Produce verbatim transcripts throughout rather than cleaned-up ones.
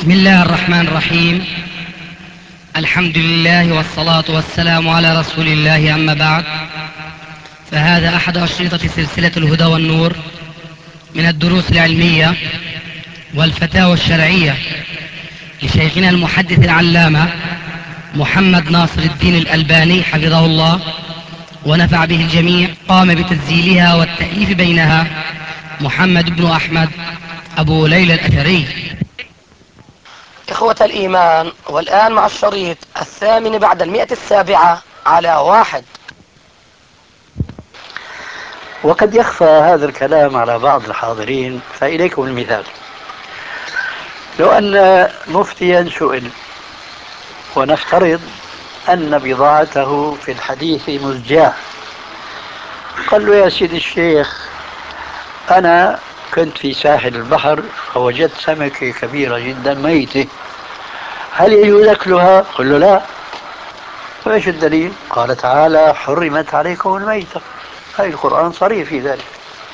بسم الله الرحمن الرحيم. الحمد لله والصلاة والسلام على رسول الله، أما بعد، فهذا أحد أشرطة سلسلة الهدى والنور من الدروس العلمية والفتاوى الشرعية لشيخنا المحدث العلامة محمد ناصر الدين الألباني حفظه الله ونفع به الجميع. قام بتسجيلها والتأليف بينها محمد بن أحمد أبو ليلى الأثري. إخوة الإيمان، والآن مع الشريط الثامن بعد المئة السابعة على واحد. وقد يخفى هذا الكلام على بعض الحاضرين، فإليكم المثال. لو أن مفتيا سئل ونفترض أن بضاعته في الحديث مزجاة، قال له: يا سيدي الشيخ، أنا كنت في ساحل البحر فوجدت سمكة كبيرة جدا ميتة، هل يجوز أكلها؟ قل له: لا. فإيش الدليل؟ قال تعالى: حرمت عليكم الميتة. هاي القرآن صريح في ذلك.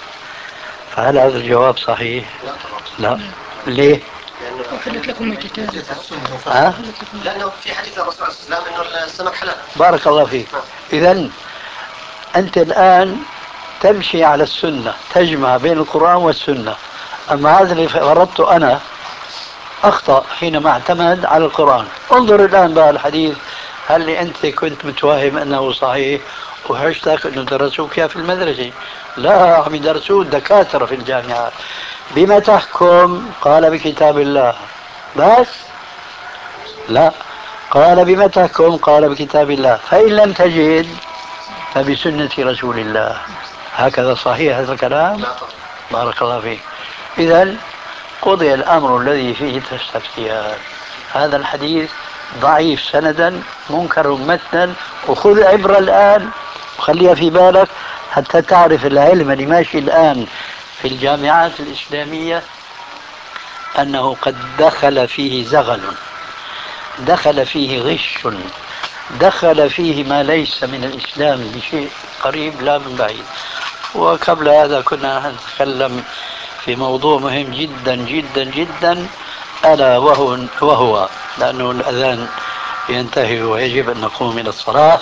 فهل هذا الجواب صحيح؟ لا. ليه؟ أحلت لكم من كتاب. ها؟ لأنه في حديث الرسول صلى الله عليه وسلم أن السمك حلال. بارك الله فيك. إذن أنت الآن تمشي على السنة، تجمع بين القرآن والسنة. أما هذا اللي فرضته أنا أخطأ حينما اعتمد على القرآن. انظر الآن بقى الحديث، هل اللي أنت كنت متوهم أنه صحيح وحشتك أنه درسوك في المدرسة؟ لا، عم يدرسوه الدكاترة في الجامعات. بما تحكم؟ قال: بكتاب الله. بس؟ لا، قال: بما تحكم؟ قال: بكتاب الله. فإن لم تجد فبسنة رسول الله. هكذا صحيح هذا الكلام؟ بارك الله فيك. إذن قضي الأمر الذي فيه تستفتيان. هذا الحديث ضعيف سندا منكر متنا، وخذ عبرة الآن وخليها في بالك حتى تعرف العلم اللي ماشي الآن في الجامعات الإسلامية أنه قد دخل فيه زغل، دخل فيه غش، دخل فيه ما ليس من الإسلام بشيء قريب لا من بعيد. وقبل هذا كنا نتكلم في موضوع مهم جدا جدا جدا، ألا وهو, وهو لأنه الأذان ينتهي ويجب أن نقوم إلى الصلاة.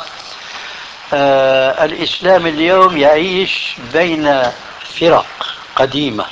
آه الإسلام اليوم يعيش بين فرق قديمة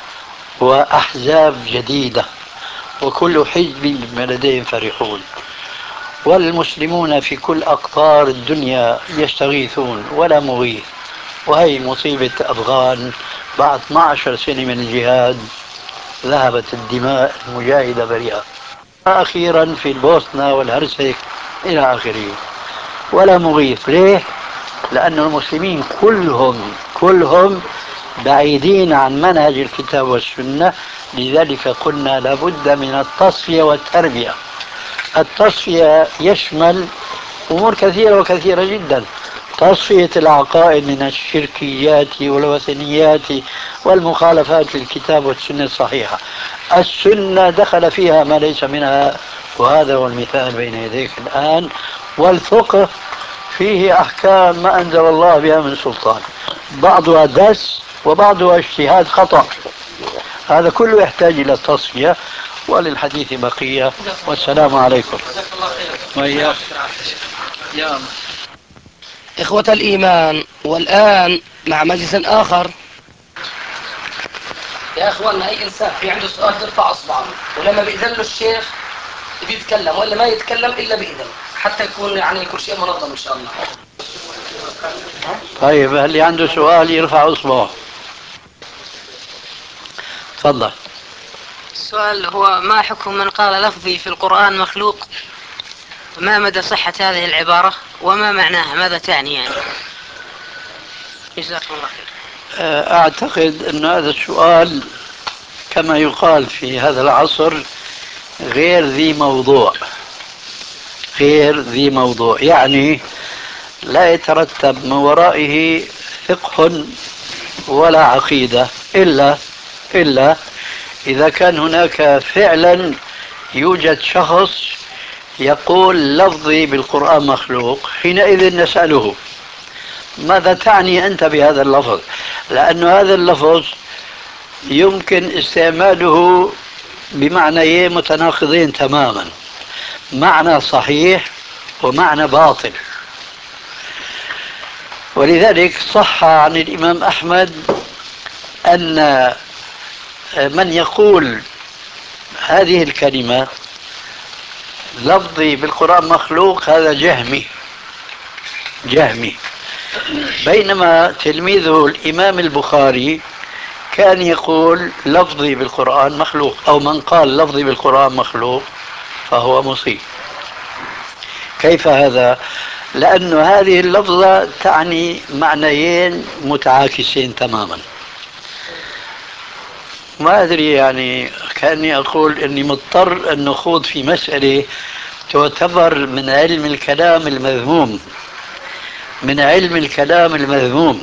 وأحزاب جديدة، وكل حزب بما لديهم فرحون، والمسلمون في كل أقطار الدنيا يستغيثون ولا مغيث. وهي مصيبة أفغان بعد اثني عشر سنة من الجهاد ذهبت الدماء المجاهدة بريئة. أخيرا في البوسنة والهرسك إلى آخره، ولا مغيث. ليه؟ لأن المسلمين كلهم كلهم بعيدين عن منهج الكتاب والسنة. لذلك قلنا لابد من التصفية والتربية. التصفية يشمل أمور كثيرة وكثيرة جدا: تصفية العقائد من الشركيات والوثنيات والمخالفات للكتاب والسنة الصحيحة. السنة دخل فيها ما ليس منها، وهذا هو المثال بين يديك الآن. والفقه فيه أحكام ما أنزل الله بها من سلطان، بعضها دس وبعضها اجتهاد خطأ. هذا كله يحتاج إلى التصفية، وللحديث بقية. والسلام عليكم. وإياك. يا إخوة الإيمان، والآن مع مجلس آخر. يا أخواننا، أي إنسان في عنده سؤال يرفع أصبعه، ولما بيأذن له الشيخ بيتكلم، ولا ما يتكلم إلا بإذن، حتى يكون يعني كل شيء منظم إن شاء الله. طيب، اللي عنده سؤال يرفع اصبعه. تفضل. السؤال هو: ما حكم من قال لفظي في القرآن مخلوق؟ ما مدى صحة هذه العبارة؟ وما معناها؟ ماذا تعني يعني؟ جزاكم الله خير. أعتقد أن هذا السؤال كما يقال في هذا العصر غير ذي موضوع، غير ذي موضوع، يعني لا يترتب من ورائه فقه ولا عقيدة، إلا إلا إذا كان هناك فعلا يوجد شخص يقول لفظي بالقرآن مخلوق، حينئذ نسأله: ماذا تعني أنت بهذا اللفظ؟ لأن هذا اللفظ يمكن استعماله بمعنيين متناقضين تماما، معنى صحيح ومعنى باطل. ولذلك صح عن الإمام أحمد أن من يقول هذه الكلمة لفظي بالقرآن مخلوق هذا جهمي جهمي، بينما تلميذه الإمام البخاري كان يقول لفظي بالقرآن مخلوق، أو من قال لفظي بالقرآن مخلوق فهو مصيب. كيف هذا؟ لأن هذه اللفظة تعني معنيين متعاكسين تماما. ما أدري، يعني كأني أقول أني مضطر أن نخوض في مسألة تعتبر من علم الكلام المذموم من علم الكلام المذموم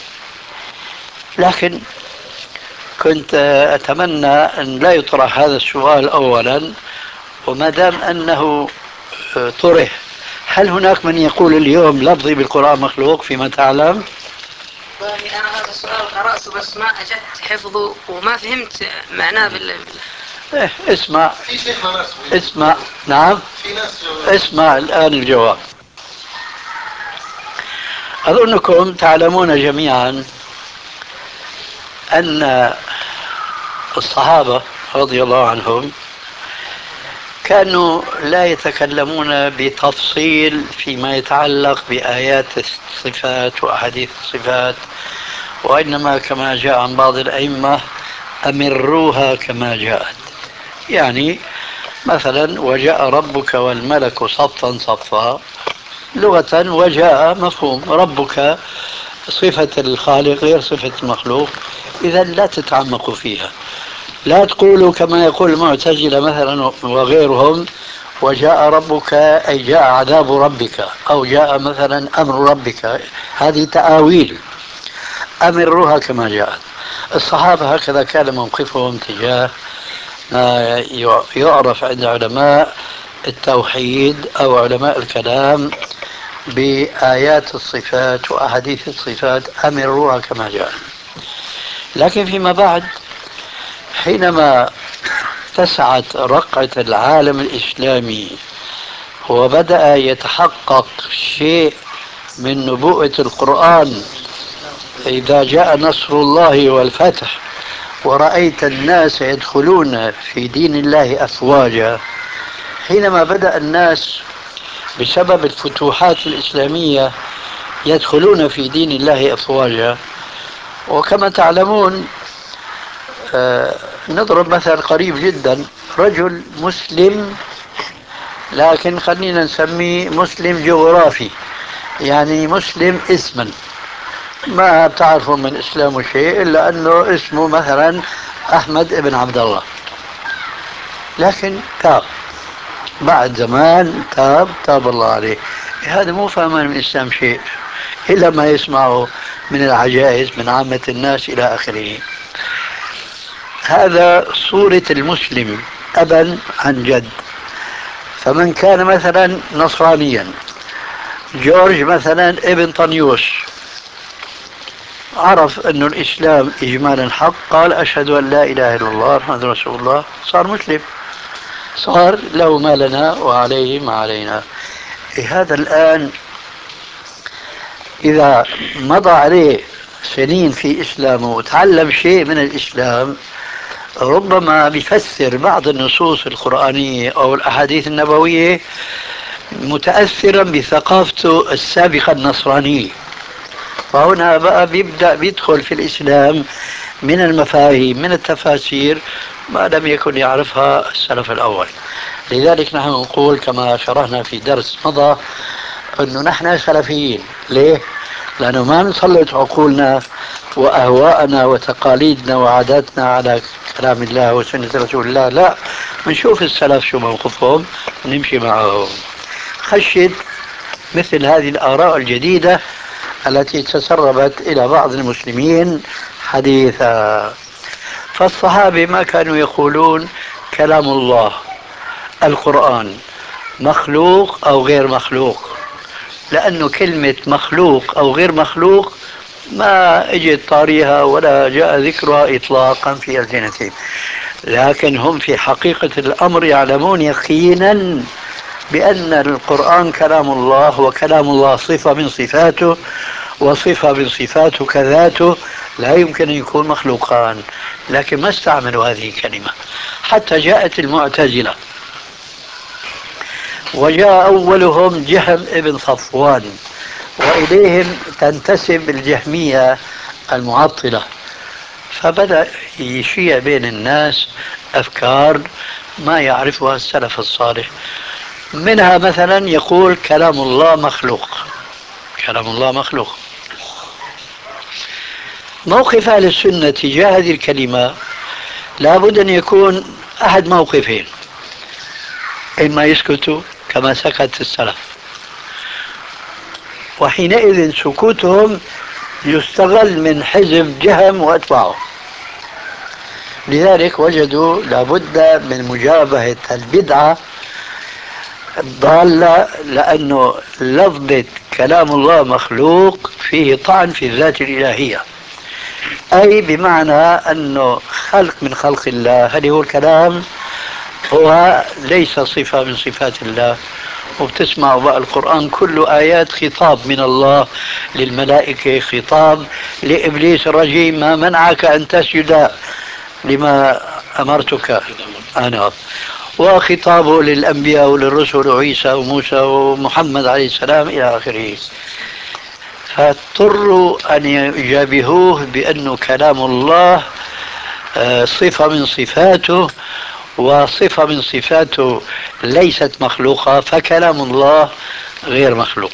لكن كنت أتمنى أن لا يطرح هذا السؤال أولا، وما دام أنه طرح، هل هناك من يقول اليوم لفظي بالقرآن مخلوق فيما تعلم؟ يعني أنا هذا السؤال قرأته بس ما أجدت حفظه وما فهمت معناه بال إيه اسمع في شيخنا ناس اسمع نعم في ناس اسمع الآن الجواب. أظنكم تعلمون جميعا أن الصحابة رضي الله عنهم كانوا لا يتكلمون بتفصيل فيما يتعلق بآيات الصفات وأحاديث الصفات، وإنما كما جاء عن بعض الأئمة أمروها كما جاءت. يعني مثلا وجاء ربك والملك صفا صفا لغة، وجاء مفهوم، ربك صفة الخالق غير صفة المخلوق، إذا لا تتعمقوا فيها. لا تقولوا كما يقول المعتزلة مثلا وغيرهم وجاء ربك أي جاء عذاب ربك، أو جاء مثلا أمر ربك، هذه تآويل. أمروها كما جاءت. الصحابة هكذا كان موقفهم تجاه ما يعرف عند علماء التوحيد أو علماء الكلام بآيات الصفات وأحاديث الصفات، أمروها كما جاءت. لكن فيما بعد حينما اتسعت رقعة العالم الإسلامي وبدأ يتحقق شيء من نبوءة القرآن، إذا جاء نصر الله والفتح ورأيت الناس يدخلون في دين الله أفواجا، حينما بدأ الناس بسبب الفتوحات الإسلامية يدخلون في دين الله أفواجا. وكما تعلمون آه نضرب مثل قريب جدا، رجل مسلم لكن خلينا نسميه مسلم جغرافي، يعني مسلم اسما، ما بتعرفوا من اسلامه شيء الا انه اسمه مثلا احمد ابن عبد الله، لكن تاب بعد زمان، تاب تاب الله عليه. هذا مو فاهمان من الاسلام شيء الا ما يسمعه من العجائز من عامة الناس الى اخره. هذا صورة المسلم ابا عن جد. فمن كان مثلا نصرانيا، جورج مثلا ابن طنيوس، عرف أن الإسلام إجمالا حق، قال أشهد أن لا إله إلا الله محمد رسول الله، صار مسلم، صار له ما لنا وعليه ما علينا. هذا الآن إذا مضى عليه سنين في إسلامه وتعلم شيء من الإسلام، ربما بيفسر بعض النصوص القرآنية أو الأحاديث النبوية متأثرا بثقافته السابقة النصرانية، فهنا بقى بيبدأ بيدخل في الإسلام من المفاهيم من التفاسير ما لم يكن يعرفها السلف الأول. لذلك نحن نقول كما شرحنا في درس مضى أنه نحن سلفيين. ليه؟ لأنه ما نسلط عقولنا وأهواءنا وتقاليدنا وعاداتنا على كلام الله وسنة رسول الله، لا، بنشوف السلف شو موقفهم ونمشي معهم، خشيت مثل هذه الآراء الجديدة التي تسربت إلى بعض المسلمين حديثا. فالصحابة ما كانوا يقولون كلام الله القرآن مخلوق أو غير مخلوق، لأنه كلمة مخلوق أو غير مخلوق ما اجت طاريها ولا جاء ذكرها إطلاقا في ألسنتهم. لكن هم في حقيقة الأمر يعلمون يقينا بأن القرآن كلام الله، وكلام الله صفة من صفاته، وصفة من صفاته كذاته، لا يمكن أن يكون مخلوقان، لكن ما استعملوا هذه الكلمة. حتى جاءت المعتزلة، وجاء أولهم جهم ابن صفوان، وإليهم تنتسب الجهمية المعطلة، فبدأ يشيع بين الناس أفكار ما يعرفها السلف الصالح. منها مثلا يقول كلام الله مخلوق، كلام الله مخلوق. موقف أهل السنة تجاه هذه الكلمة لابد أن يكون أحد موقفين: إما يسكتوا كما سكت السلف، وحينئذ سكوتهم يستغل من حزب جهم وأتباعه، لذلك وجدوا لابد من مجابهة البدعة الضالة، لأنه لفظة كلام الله مخلوق فيه طعن في الذات الإلهية، أي بمعنى أنه خلق من خلق الله. هل هو الكلام هو ليس صفة من صفات الله. وبتسمعوا بقى القرآن كله آيات خطاب من الله للملائكة، خطاب لإبليس الرجيم: ما منعك أن تسجد لما أمرتك أنا، وخطابه للأنبياء وللرسل وعيسى وموسى ومحمد عليه السلام إلى آخره. فاضطروا أن يجابهوه بأنه كلام الله صفة من صفاته، وصفة من صفاته ليست مخلوقة، فكلام الله غير مخلوق.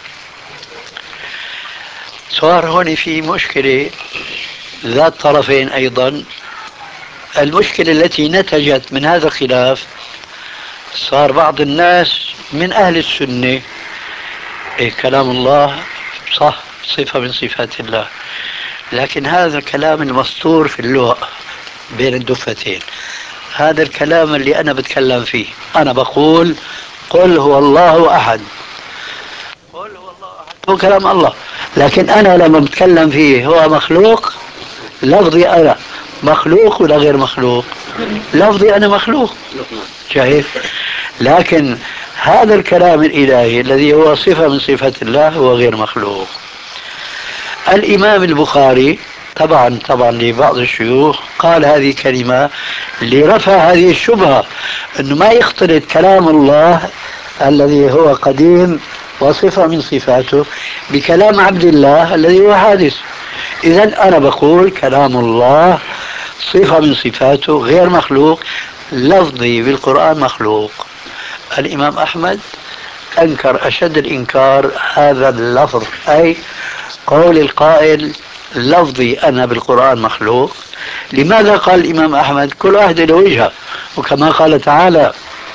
صار هون في مشكلة ذات طرفين أيضا. المشكلة التي نتجت من هذا الخلاف، صار بعض الناس من أهل السنة إيه كلام الله صح صفة من صفات الله، لكن هذا الكلام المسطور في اللغة بين الدفتين، هذا الكلام اللي أنا بتكلم فيه، أنا بقول قل هو الله أحد، قل هو الله أحد هو كلام الله، لكن أنا لما بتكلم فيه هو مخلوق، لفظي أنا مخلوق ولا غير مخلوق؟ لفظي أنا مخلوق، شايف؟ لكن هذا الكلام الإلهي الذي هو صفة من صفات الله هو غير مخلوق. الإمام البخاري طبعا طبعا لبعض الشيوخ قال هذه كلمة لرفع هذه الشبهة، أنه ما يختلط كلام الله الذي هو قديم وصفة من صفاته بكلام عبد الله الذي هو حادث. إذن أنا بقول كلام الله صفة من صفاته غير مخلوق، لفظي بالقرآن مخلوق. الإمام أحمد أنكر أشد الإنكار هذا اللفظ، أي قول القائل لفظي أنا بالقرآن مخلوق. لماذا قال الإمام أحمد؟ كل واحد له وجهة، وكما قال تعالى: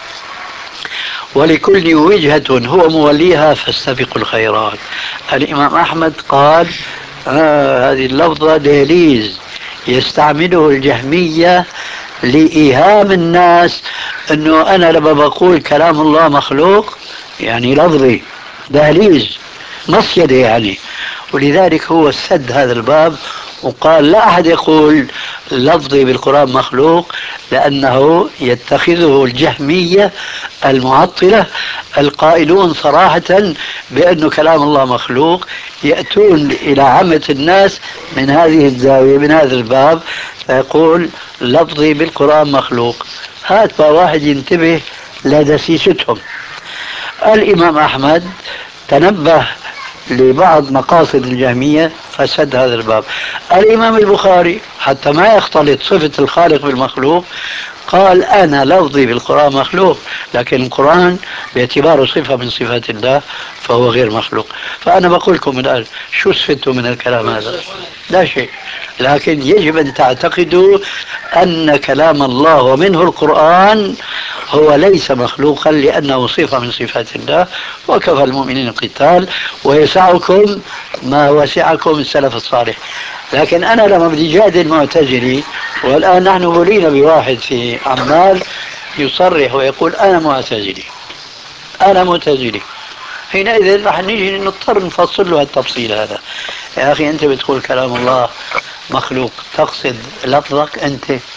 ولكل وجهة هو موليها فاستبقوا الخيرات. الإمام أحمد قال آه هذه اللفظة دهليز يستعمله الجهمية لإيهام الناس أنه أنا لما بقول كلام الله مخلوق يعني لفظي دهليز مصيدة يعني، ولذلك هو سد هذا الباب وقال لا أحد يقول لفظي بالقرآن مخلوق، لأنه يتخذه الجهمية المعطلة القائلون صراحة بأن كلام الله مخلوق، يأتون إلى عامة الناس من هذه الزاوية من هذا الباب فيقول لفظي بالقرآن مخلوق. هات بقى واحد ينتبه لدسيستهم. الإمام أحمد تنبه لبعض مقاصد الجهمية فسد هذا الباب. الإمام البخاري حتى ما يختلط صفة الخالق بالمخلوق قال أنا لفظي بالقرآن مخلوق، لكن القرآن باعتباره صفة من صفات الله فهو غير مخلوق. فأنا بقول لكم الآن شو استفدتوا من الكلام هذا؟ لا شيء، لكن يجب أن تعتقدوا أن كلام الله ومنه القرآن هو ليس مخلوقا لأنه صفة من صفات الله، وكفى المؤمنين القتال ويسعكم ما وسعكم السلف الصالح. لكن أنا لما بدي جادل معتزلي، والآن نحن بلينا بواحد في عمان يصرح ويقول أنا معتزلي أنا معتزلي، حينئذ رح نيجي نضطر نفصل له التفصيل هذا. يا أخي أنت بتقول كلام الله مخلوق، تقصد لفظك أنت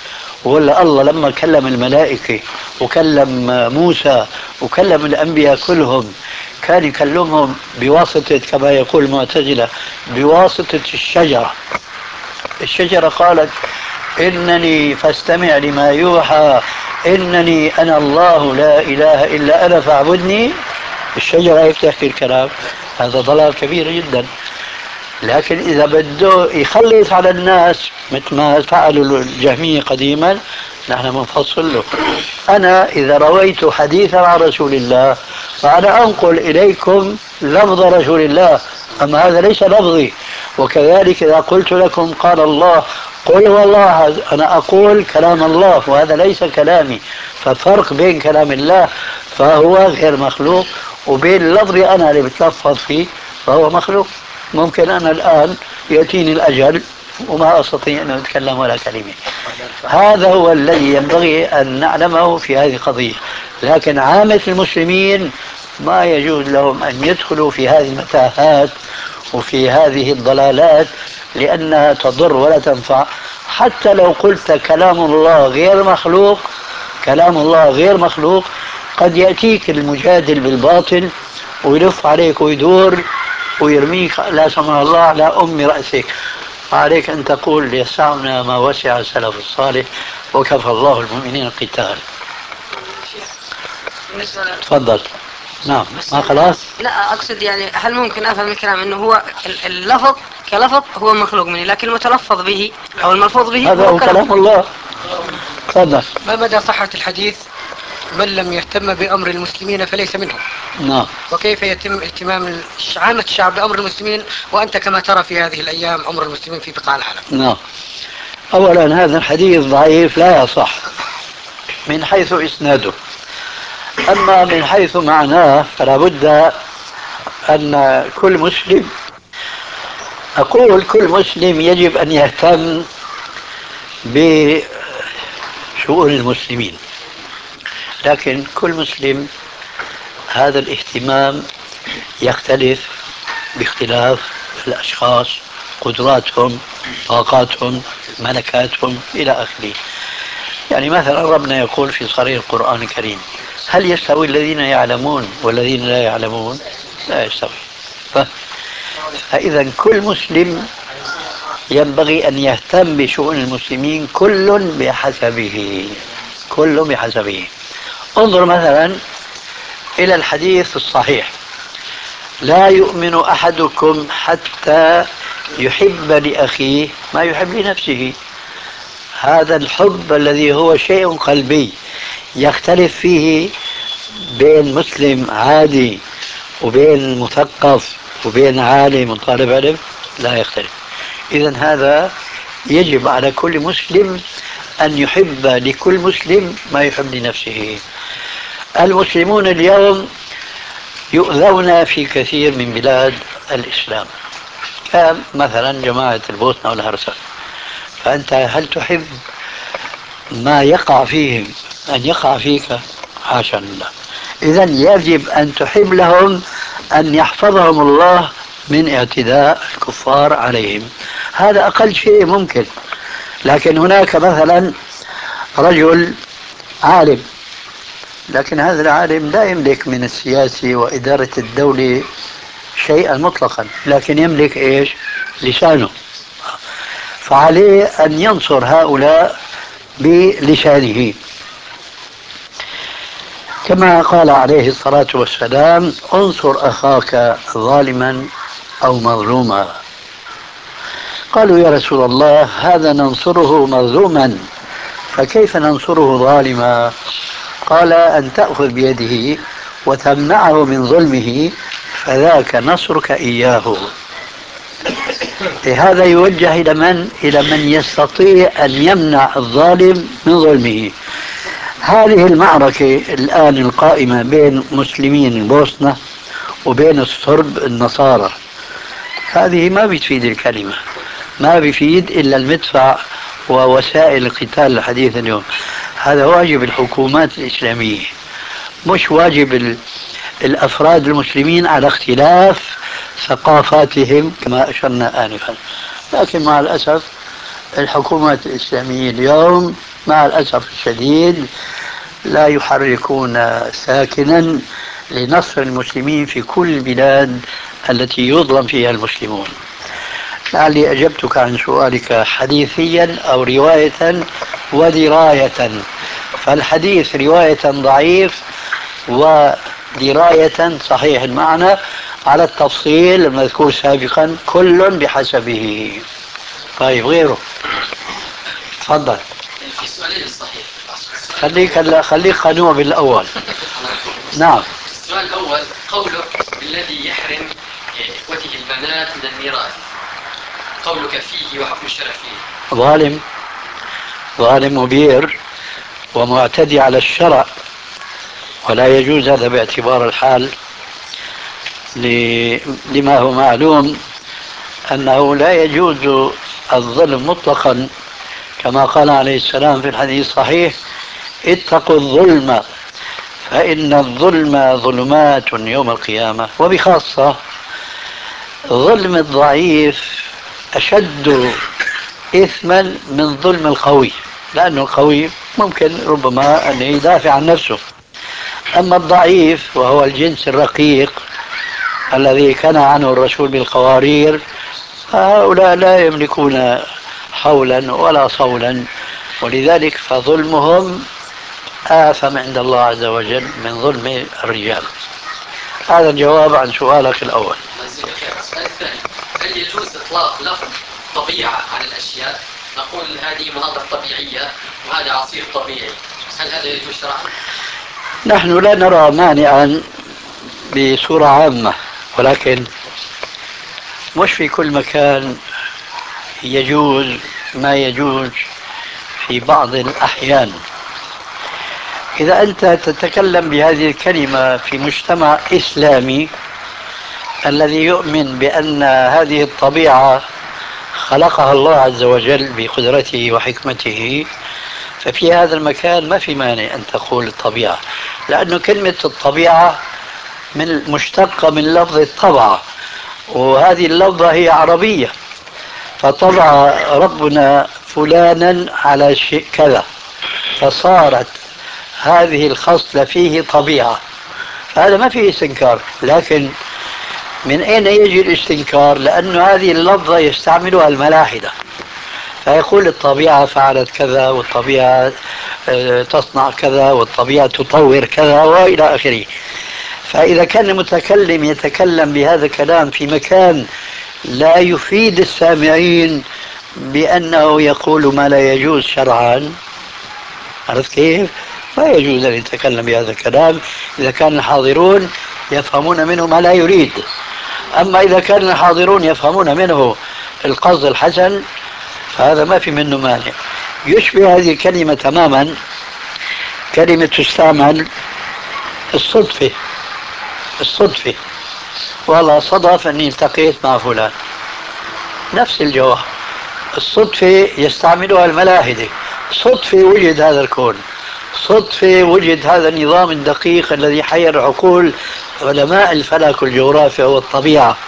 ولا الله لما كلم الملائكة وكلم موسى وكلم الأنبياء كلهم كان يكلمهم بواسطة كما يقول المعتزلة بواسطة الشجرة. الشجرة قالت إنني فاستمع لما يوحى إنني أنا الله لا إله إلا أنا فاعبدني. الشجرة هيك تحكي الكلام، هذا ضلال كبير جدا. لكن إذا بده يخلص على الناس مثل ما فعلوا الجهمية قديما نحن بنفصل له. أنا إذا رويت حديثا عن رسول الله فأنا أنقل إليكم لفظ رسول الله، أما هذا ليس لفظي. وكذلك إذا قلت لكم قال الله قل والله أنا أقول كلام الله وهذا ليس كلامي. ففرق بين كلام الله فهو غير مخلوق وبين لفظي أنا اللي بتلفظ فيه فهو مخلوق. ممكن أنا الآن يأتيني الأجل وما أستطيع أن أتكلم ولا كلمة. هذا هو الذي ينبغي أن نعلمه في هذه القضية. لكن عامة المسلمين ما يجوز لهم أن يدخلوا في هذه المتاهات وفي هذه الضلالات لأنها تضر ولا تنفع. حتى لو قلت كلام الله غير مخلوق، كلام الله غير مخلوق قد يأتيك المجادل بالباطل ويلف عليك ويدور ويرميك لا سمح الله على أم رأسك. عليك أن تقول يسعنا ما وسع السلف الصالح وكفى الله المؤمنين القتال. تفضل. نعم ما خلاص. لا أقصد يعني هل ممكن أفهم الكلام أنه هو اللفظ كلفظ هو مخلوق مني لكن المتلفظ به أو الملفوظ به هذا هو كلام الله. تفضل. ما مدى صحة الحديث من لم يهتم بأمر المسلمين فليس منهم؟ نعم. وكيف يتم اهتمام عامة الشعب بأمر المسلمين وأنت كما ترى في هذه الأيام أمر المسلمين في بقاع العالم؟ نعم. أولا هذا الحديث ضعيف لا يصح من حيث إسناده، أما من حيث معناه فلا بد أن كل مسلم، أقول كل مسلم يجب أن يهتم بشؤون المسلمين، لكن كل مسلم هذا الاهتمام يختلف باختلاف الأشخاص، قدراتهم، طاقاتهم، ملكاتهم إلى آخره. يعني مثلا ربنا يقول في صريح القرآن الكريم هل يستوي الذين يعلمون والذين لا يعلمون؟ لا يستوي. فإذا كل مسلم ينبغي أن يهتم بشؤون المسلمين كل بحسبه، كل بحسبه. انظر مثلا إلى الحديث الصحيح لا يؤمن أحدكم حتى يحب لأخيه ما يحب لنفسه. هذا الحب الذي هو شيء قلبي يختلف فيه بين مسلم عادي وبين مثقف وبين عالم وطالب علم، لا يختلف. إذن هذا يجب على كل مسلم أن يحب لكل مسلم ما يحب لنفسه. المسلمون اليوم يؤذون في كثير من بلاد الإسلام كمثلا جماعة البوسنة والهرسك، فأنت هل تحب ما يقع فيهم أن يقع فيك؟ حاشا لله. إذن يجب أن تحب لهم أن يحفظهم الله من اعتداء الكفار عليهم، هذا أقل شيء ممكن. لكن هناك مثلا رجل عالم، لكن هذا العالم لا يملك من السياسة وإدارة الدولة شيئا مطلقا، لكن يملك إيش؟ لسانه. فعليه أن ينصر هؤلاء بلسانه، كما قال عليه الصلاة والسلام انصر أخاك ظالما أو مظلوما. قالوا يا رسول الله هذا ننصره مظلوما فكيف ننصره ظالما؟ قال أن تأخذ بيده وتمنعه من ظلمه فذاك نصرك إياه. هذا يوجه إلى من؟ إلى من يستطيع أن يمنع الظالم من ظلمه. هذه المعركة الآن القائمة بين مسلمين البوسنة وبين الصرب النصارى، هذه ما بتفيد الكلمة، ما بيفيد إلا المدفع ووسائل القتال الحديثة اليوم. هذا واجب الحكومات الإسلامية، مش واجب الأفراد المسلمين على اختلاف ثقافاتهم كما أشرنا آنفا. لكن مع الأسف الحكومات الإسلامية اليوم مع الأسف الشديد لا يحركون ساكنا لنصر المسلمين في كل البلاد التي يظلم فيها المسلمون. لعلي أجبتك عن سؤالك حديثيا أو رواية ودراية. فالحديث رواية ضعيف ودراية صحيح المعنى على التفصيل المذكور سابقا، كل بحسبه. طيب غيره، تفضل. في سؤالين الصحيح. خليك هلا خليك قنوع بالأول. نعم. السؤال الأول قولك الذي يحرم إخوته البنات من الميراث، قولك فيه وحكم الشرع فيه. ظالم، ظالم مبير ومعتدي على الشرع، ولا يجوز هذا باعتبار الحال لما هو معلوم أنه لا يجوز الظلم مطلقا، كما قال عليه السلام في الحديث الصحيح: اتقوا الظلم فإن الظلم ظلمات يوم القيامة. وبخاصة ظلم الضعيف أشد إثما من ظلم القوي، لأنه القوي ممكن ربما أن يدافع عن نفسه، أما الضعيف وهو الجنس الرقيق الذي كان عنه الرسول بالقوارير، فهؤلاء لا يملكون حولا ولا صولا، ولذلك فظلمهم آثم عند الله عز وجل من ظلم الرجال. هذا الجواب عن سؤالك الأول. السؤال الثاني: هل يجوز إطلاق لفظ طبيعة على الأشياء؟ نقول هذه مناظر طبيعية وهذا عصير طبيعي، هل هذا يجوز شرعا؟ نحن لا نرى مانعا بصورة عامة، ولكن مش في كل مكان يجوز ما يجوز في بعض الأحيان. إذا أنت تتكلم بهذه الكلمة في مجتمع إسلامي الذي يؤمن بأن هذه الطبيعة خلقها الله عز وجل بقدرته وحكمته، ففي هذا المكان ما في مانع أن تقول الطبيعة، لأن كلمة الطبيعة من مشتقة من لفظ الطبع، وهذه اللفظة هي عربية، فطبع ربنا فلانا على شيء كذا، فصارت هذه الخصلة فيه طبيعة، هذا ما فيه استنكار. لكن من أين يجي الاستنكار؟ لأن هذه اللفظة يستعملها الملاحدة، فيقول الطبيعة فعلت كذا، والطبيعة تصنع كذا، والطبيعة تطور كذا، وإلى آخره. فإذا كان المتكلم يتكلم بهذا الكلام في مكان لا يفيد السامعين بأنه يقول ما لا يجوز شرعا، عرفت كيف؟ ما يجوز أن يتكلم بهذا الكلام إذا كان الحاضرون يفهمون منه ما لا يريد. أما إذا كان الحاضرون يفهمون منه القصد الحسن فهذا ما في منه مانع. يشبه هذه الكلمة تماما كلمة تستعمل الصدفة. الصدفة، والله صدف أني التقيت مع فلان، نفس الجواب. الصدفة يستعملها الملاحدة، صدفة وجد هذا الكون، صدفة وجد هذا النظام الدقيق الذي حير عقول علماء الفلك والجغرافيا والطبيعة.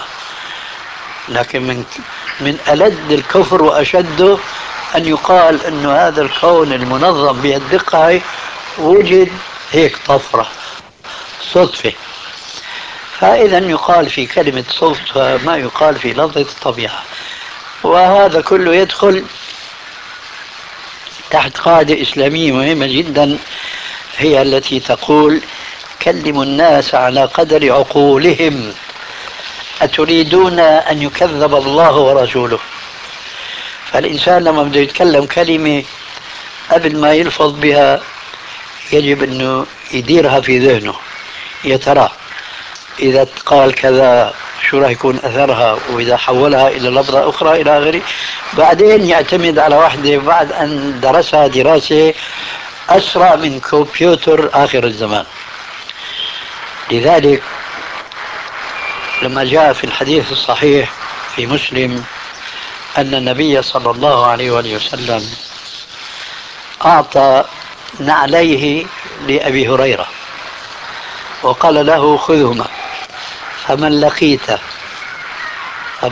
لكن من من ألد الكفر وأشده أن يقال أن هذا الكون المنظم بهالدقة وجد هيك طفرة صدفة. فإذا يقال في كلمة صدفة ما يقال في لفظة الطبيعة، وهذا كله يدخل تحت قاعدة إسلامية مهمة جدا، هي التي تقول: كلموا الناس على قدر عقولهم، أتريدون أن يكذب الله ورسوله؟ فالإنسان لما بده يتكلم كلمة قبل ما يلفظ بها يجب أنه يديرها في ذهنه، يا ترى إذا قال كذا شو راح يكون أثرها، وإذا حولها إلى لفظة أخرى إلى آخره. بعدين يعتمد على واحدة بعد أن درسها دراسة أسرع من كمبيوتر آخر الزمان. لذلك لما جاء في الحديث الصحيح في مسلم أن النبي صلى الله عليه وآله وسلم أعطى نعليه لأبي هريرة وقال له: خذهما، فمن لقيته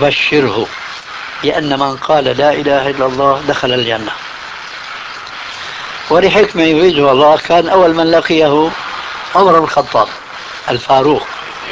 فبشره بأن من قال لا إله إلا الله دخل الجنة. ولحكمة يريدها الله كان أول من لقيه عمر بن الخطاب الفاروق،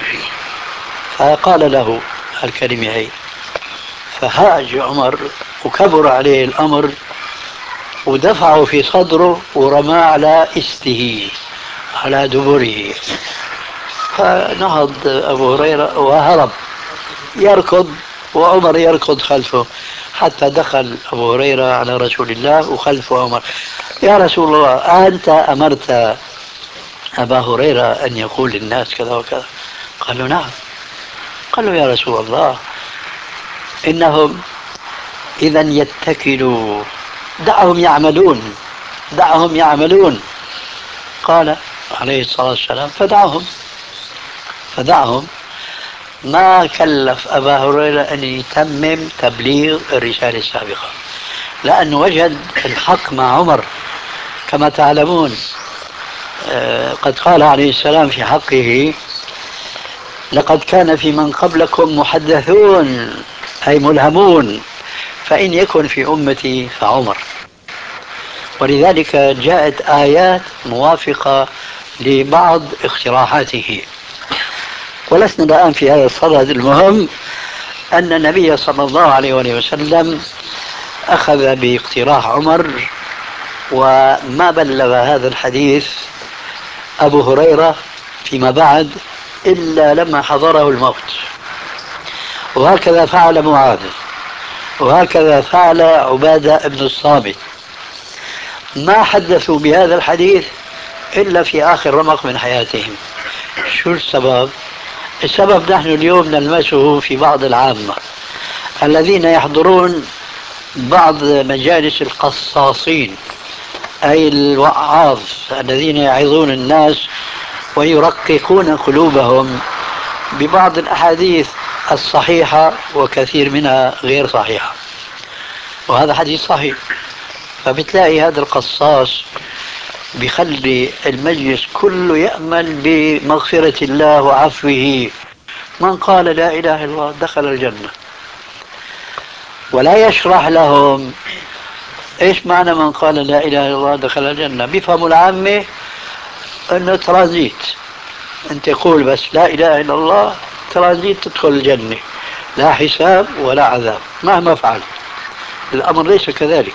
فقال له الكلمة هي، فهاج عمر وكبر عليه الأمر ودفعه في صدره ورماه على إسته على دبره، فنهض أبو هريرة وهرب يركض وعمر يركض خلفه، حتى دخل أبو هريرة على رسول الله وخلفه عمر. يا رسول الله، أنت أمرت أبا هريرة أن يقول للناس كذا وكذا؟ قال له نعم. قال له يا رسول الله، إنهم إذا يتكلوا، دعهم يعملون، دعهم يعملون. قال عليه الصلاة والسلام فدعهم، فدعهم. ما كلف أبا هريرة أن يتمم تبليغ الرسالة السابقة، لأنه وجد الحق مع عمر كما تعلمون. آه قد قال عليه السلام في حقه: لقد كان في من قبلكم محدثون أي ملهمون، فإن يكن في أمتي فعمر. ولذلك جاءت آيات موافقة لبعض اقتراحاته. ولسنا الآن في هذا الصدد، المهم أن النبي صلى الله عليه وسلم أخذ باقتراح عمر، وما بلغ هذا الحديث أبو هريرة فيما بعد إلا لما حضره الموت. وهكذا فعل معاذ، وهكذا فعل عبادة بن الصامت، ما حدثوا بهذا الحديث إلا في آخر رمق من حياتهم. شو السبب؟ السبب نحن اليوم نلمسه في بعض العامة الذين يحضرون بعض مجالس القصاصين، أي الوعاظ الذين يعظون الناس ويرققون قلوبهم ببعض الأحاديث الصحيحة وكثير منها غير صحيحة، وهذا حديث صحيح. فبتلاقي هذا القصاص بيخلي المجلس كله يأمل بمغفرة الله وعفوه. من قال لا إله إلا الله دخل الجنة، ولا يشرح لهم إيش معنى من قال لا إله إلا الله دخل الجنة. بيفهموا العامة أنه ترانزيت، أنت تقول بس لا إله إلا الله ترانزيت تدخل الجنة، لا حساب ولا عذاب مهما فعل. الأمر ليس كذلك.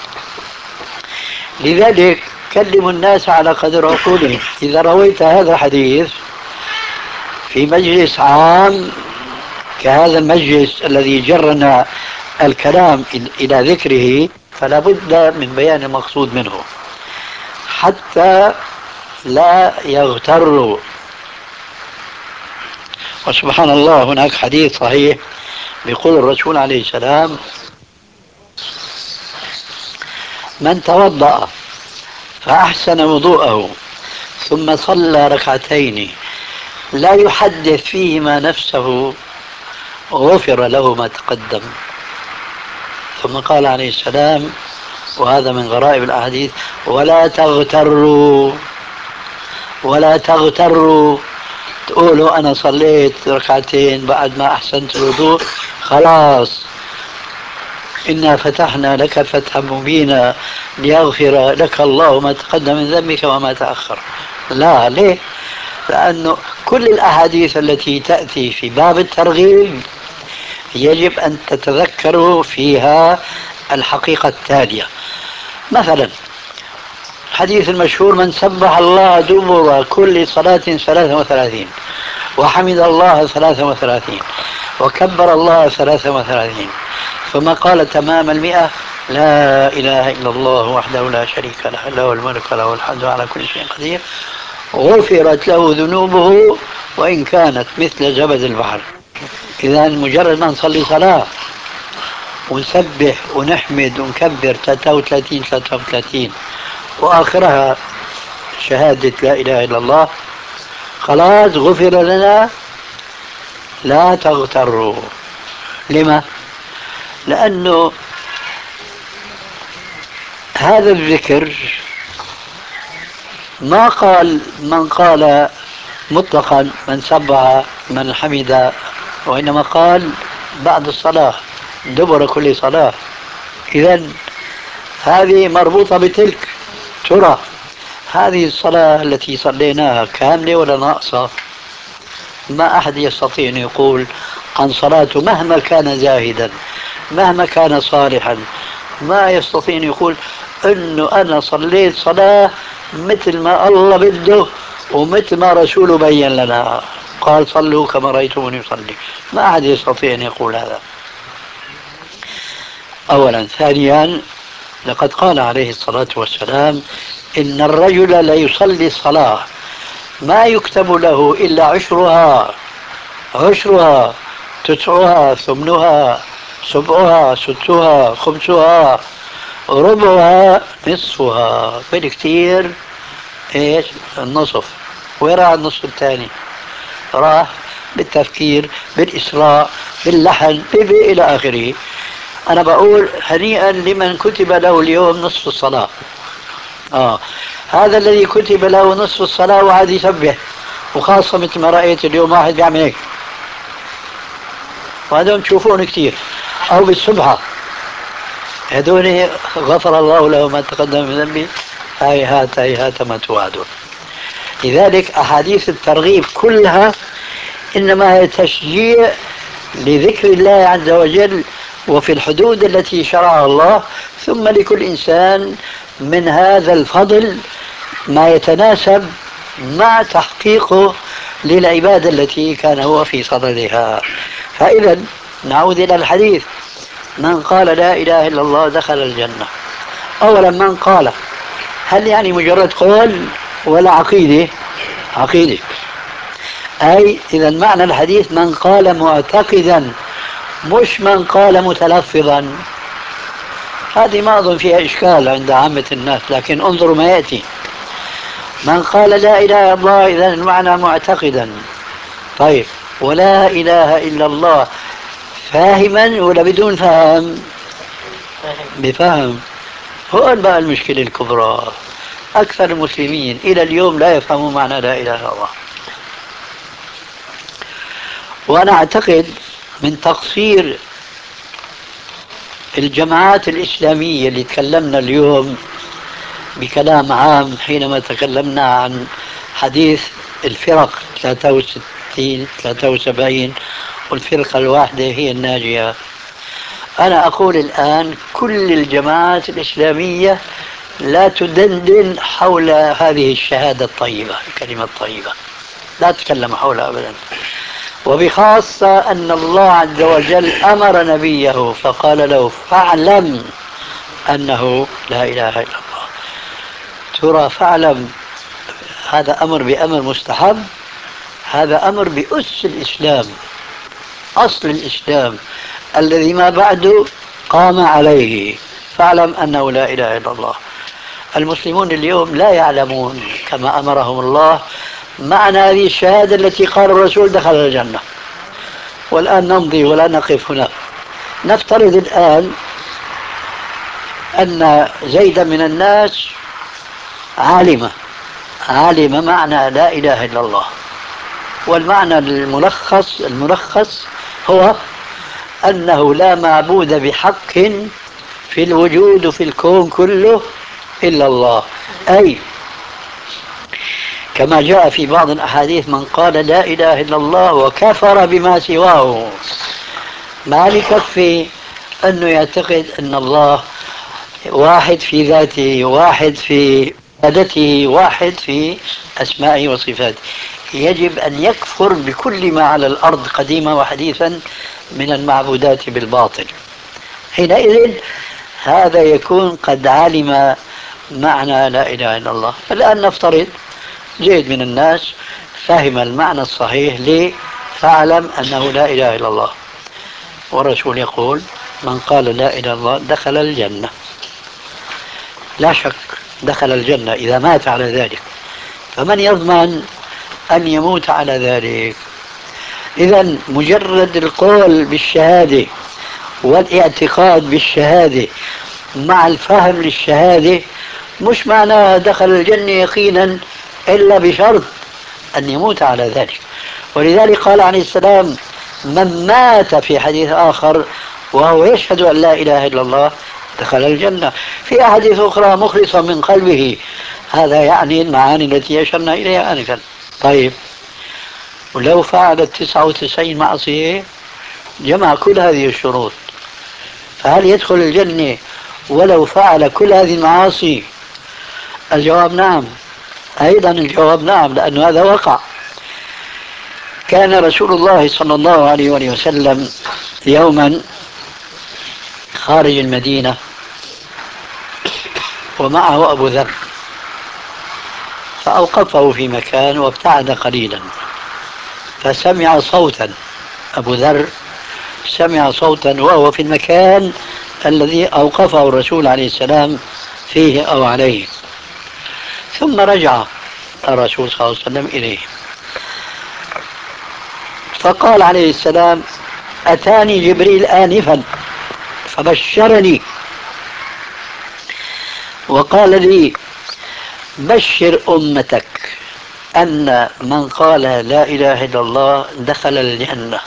لذلك كلموا الناس على قدر عقولهم. إذا رويت هذا الحديث في مجلس عام كهذا المجلس الذي جرنا الكلام إلى ذكره، فلا بد من بيان المقصود منه حتى لا يغتروا. وسبحان الله، هناك حديث صحيح بيقول الرسول عليه السلام: من توضأ فأحسن وضوءه ثم صلى ركعتين لا يحدث فيهما نفسه غفر له ما تقدم. ثم قال عليه السلام، وهذا من غرائب الأحاديث: ولا تغتروا، ولا تغتروا تقولوا أنا صليت ركعتين بعد ما أحسنت الوضوء خلاص إنا فتحنا لك فتحا مبينا ليغفر لك الله ما تقدم من ذنبك وما تأخر. لا، ليه؟ لأنه كل الأحاديث التي تأتي في باب الترغيب يجب أن تتذكروا فيها الحقيقة التالية. مثلا الحديث المشهور: من سبح الله دبر كل صلاة ثلاثة وثلاثين، وحمد الله ثلاثة وثلاثين، وكبر الله ثلاثة وثلاثين، ثم قال تمام المئة: لا إله إلا الله وحده لا شريك له، له الملك وله الحمد على كل شيء قدير، غفرت له ذنوبه وإن كانت مثل زبد البحر. إذا مجرد ما نصلي صلاة ونسبح ونحمد ونكبر ثلاثة وثلاثين ثلاثة وثلاثين وآخرها شهادة لا إله إلا الله، خلاص غفر لنا. لا تغتروا. لما؟ لأنه هذا الذكر ما قال من قال مطلقا من سبح من حمد، وإنما قال بعد الصلاة دبر كل صلاة. إذن هذه مربوطة بتلك، ترى هذه الصلاة التي صليناها كاملة ولا ناقصة؟ ما أحد يستطيع أن يقول عن صلاته مهما كان زاهدا مهما كان صالحا، ما يستطيع أن يقول أنه أنا صليت صلاة مثل ما الله بده ومثل ما رسوله بين لنا، قال صلوا كما رأيتموني يصلي. ما أحد يستطيع أن يقول هذا أولا. ثانيا، لقد قال عليه الصلاة والسلام إن الرجل لا يصلي الصلاة ما يكتب له إلا عشرها عشرها تسعها ثمنها سبعها ستها خمسها ربعها نصفها، بالكثير ايش النصف. وين راح النصف الثاني؟ راح بالتفكير بالإسراء باللحن إلى آخره. أنا بقول هنيئا لمن كتب له اليوم نصف الصلاة. آه هذا الذي كتب له نصف الصلاة وعاد يسبح، وخاصة مثل ما رأيت اليوم واحد بيعمل هيك، وهذول تشوفون كثير، أو بالسبحة، هذول غفر الله له ما تقدم من ذنبه هيهات هيهات ما توعدون. لذلك أحاديث الترغيب كلها إنما هي تشجيع لذكر الله عز وجل وفي الحدود التي شرعها الله، ثم لكل إنسان من هذا الفضل ما يتناسب مع تحقيقه للعبادة التي كان هو في صددها. فإذا نعود إلى الحديث، من قال لا إله إلا الله دخل الجنة. أولا من قال، هل يعني مجرد قول ولا عقيدة؟ عقيدة. أي إذا معنى الحديث من قال معتقدا، مش من قال متلفظا. هذه ما أظن فيها إشكال عند عامة الناس، لكن انظروا ما يأتي. من قال لا إله إلا الله إذا المعنى معتقدا. طيب ولا إله إلا الله فاهما ولا بدون فهم؟ بفهم. هو بقى المشكلة الكبرى، أكثر المسلمين إلى اليوم لا يفهمون معنى لا إله إلا الله. وأنا أعتقد من تقصير الجماعات الإسلامية اللي تكلمنا اليوم بكلام عام حينما تكلمنا عن حديث الفرق ثلاثة وستين ثلاثة وسبعين والفرقة الواحدة هي الناجية. أنا أقول الآن كل الجماعات الإسلامية لا تدندن حول هذه الشهادة الطيبة، الكلمة الطيبة، لا تتكلم حولها أبدا. وبخاصة أن الله عز وجل أمر نبيه فقال له فاعلم أنه لا إله إلا الله. ترى فاعلم هذا أمر بأمر مستحب، هذا أمر بأس الإسلام، أصل الإسلام الذي ما بعده قام عليه. فاعلم أنه لا إله إلا الله. المسلمون اليوم لا يعلمون كما أمرهم الله معنى هذه الشهادة التي قال الرسول دخل الجنة. والآن نمضي ولا نقف هنا. نفترض الآن أن زيدا من الناس عالمة عالمة معنى لا إله إلا الله، والمعنى الملخص الملخص هو أنه لا معبود بحق في الوجود وفي الكون كله إلا الله. أي كما جاء في بعض الأحاديث من قال لا إله إلا الله وكفر بما سواه. ما لكفي أنه يعتقد أن الله واحد في ذاته، واحد في عبادته، واحد في أسمائه وصفاته. يجب أن يكفر بكل ما على الأرض قديما وحديثا من المعبودات بالباطل. حينئذ هذا يكون قد علم معنى لا إله إلا الله. الآن نفترض زيد من الناس فهم المعنى الصحيح ليه فاعلم أنه لا إله إلا الله، والرسول يقول من قال لا إله إلا الله دخل الجنة. لا شك دخل الجنة إذا مات على ذلك، فمن يضمن أن يموت على ذلك؟ إذا مجرد القول بالشهادة والاعتقاد بالشهادة مع الفهم للشهادة مش معناه دخل الجنة يقينا، إلا بشرط أن يموت على ذلك. ولذلك قال عليه السلام من مات في حديث آخر وهو يشهد أن لا إله إلا الله دخل الجنة. في أحاديث أخرى مخلصا من قلبه، هذا يعني المعاني التي أشرنا إليها آنفا. طيب، ولو فعل التسعة وتسعين معصية جمع كل هذه الشروط، فهل يدخل الجنة ولو فعل كل هذه المعاصي؟ الجواب نعم. أيضا الجواب نعم، لأن هذا وقع. كان رسول الله صلى الله عليه وآله وسلم يوما خارج المدينة ومعه أبو ذر، فأوقفه في مكان وابتعد قليلا، فسمع صوتا. أبو ذر سمع صوتا وهو في المكان الذي أوقفه الرسول عليه السلام فيه أو عليه، ثم رجع الرسول صلى الله عليه وسلم إليه، فقال عليه السلام: أتاني جبريل آنفا فبشرني وقال لي: بشر أمتك أن من قال لا إله إلا الله دخل الجنة.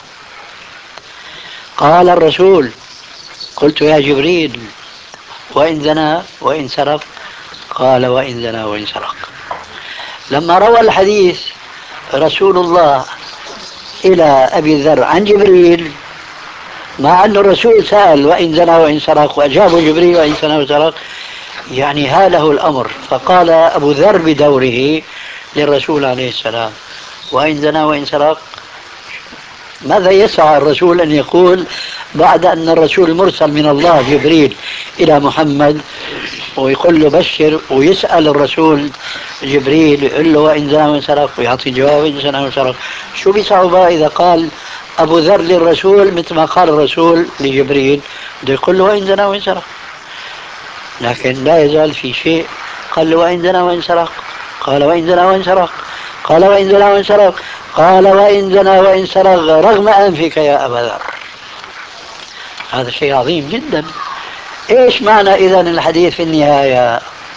قال الرسول: قلت يا جبريل وإن زنى وإن سرق؟ قال: وإن زنى وإن سرق. لما روى الحديث رسول الله إلى أبي ذر عن جبريل، مع أن الرسول سأل وإن زنى وإن سرق وأجابه جبريل وإن زنى وإن سرق، يعني هاله الأمر، فقال أبو ذر بدوره للرسول عليه السلام: وإن زنى وإن سرق؟ ماذا يسعى الرسول أن يقول بعد أن الرسول مرسل من الله جبريل إلى محمد ويقول له بشر، ويسأل الرسول جبريل يقول له وإن زنى وإن سرق ويعطي جواب وإن زنى وإن سرق؟ شو بصعوبة إذا قال أبو ذر للرسول مثل ما قال الرسول لجبريل، بده يقول له وإن زنى وإن سرق؟ لكن لا يزال في شيء. قال له وإن زنى وإن سرق؟ قال وإن زنى وإن سرق؟ قال وإن زنى وإن سرق؟ قال وإن زنى وإن سرق رغم أنفك يا أبا ذر. هذا شيء عظيم جدا. إيش معنى إذن الحديث في النهاية؟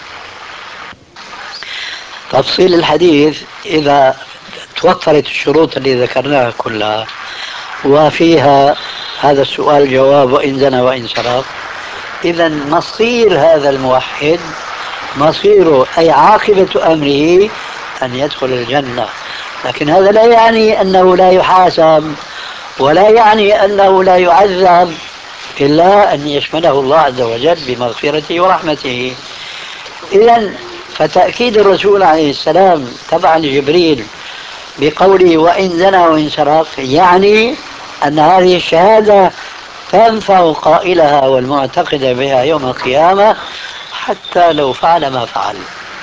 تفصيل الحديث: إذا توفرت الشروط اللي ذكرناها كلها وفيها هذا السؤال جواب وإن زنى وإن سرق، إذا مصير هذا الموحد، مصيره أي عاقبة أمره أن يدخل الجنة. لكن هذا لا يعني أنه لا يحاسب ولا يعني أنه لا يعذب، إلا أن يشمله الله عز وجل بمغفرته ورحمته. إذا فتأكيد الرسول عليه السلام تبع لجبريل بقوله وإن زنى وإن سرق يعني أن هذه الشهادة تنفع قائلها والمعتقد بها يوم القيامة حتى لو فعل ما فعل.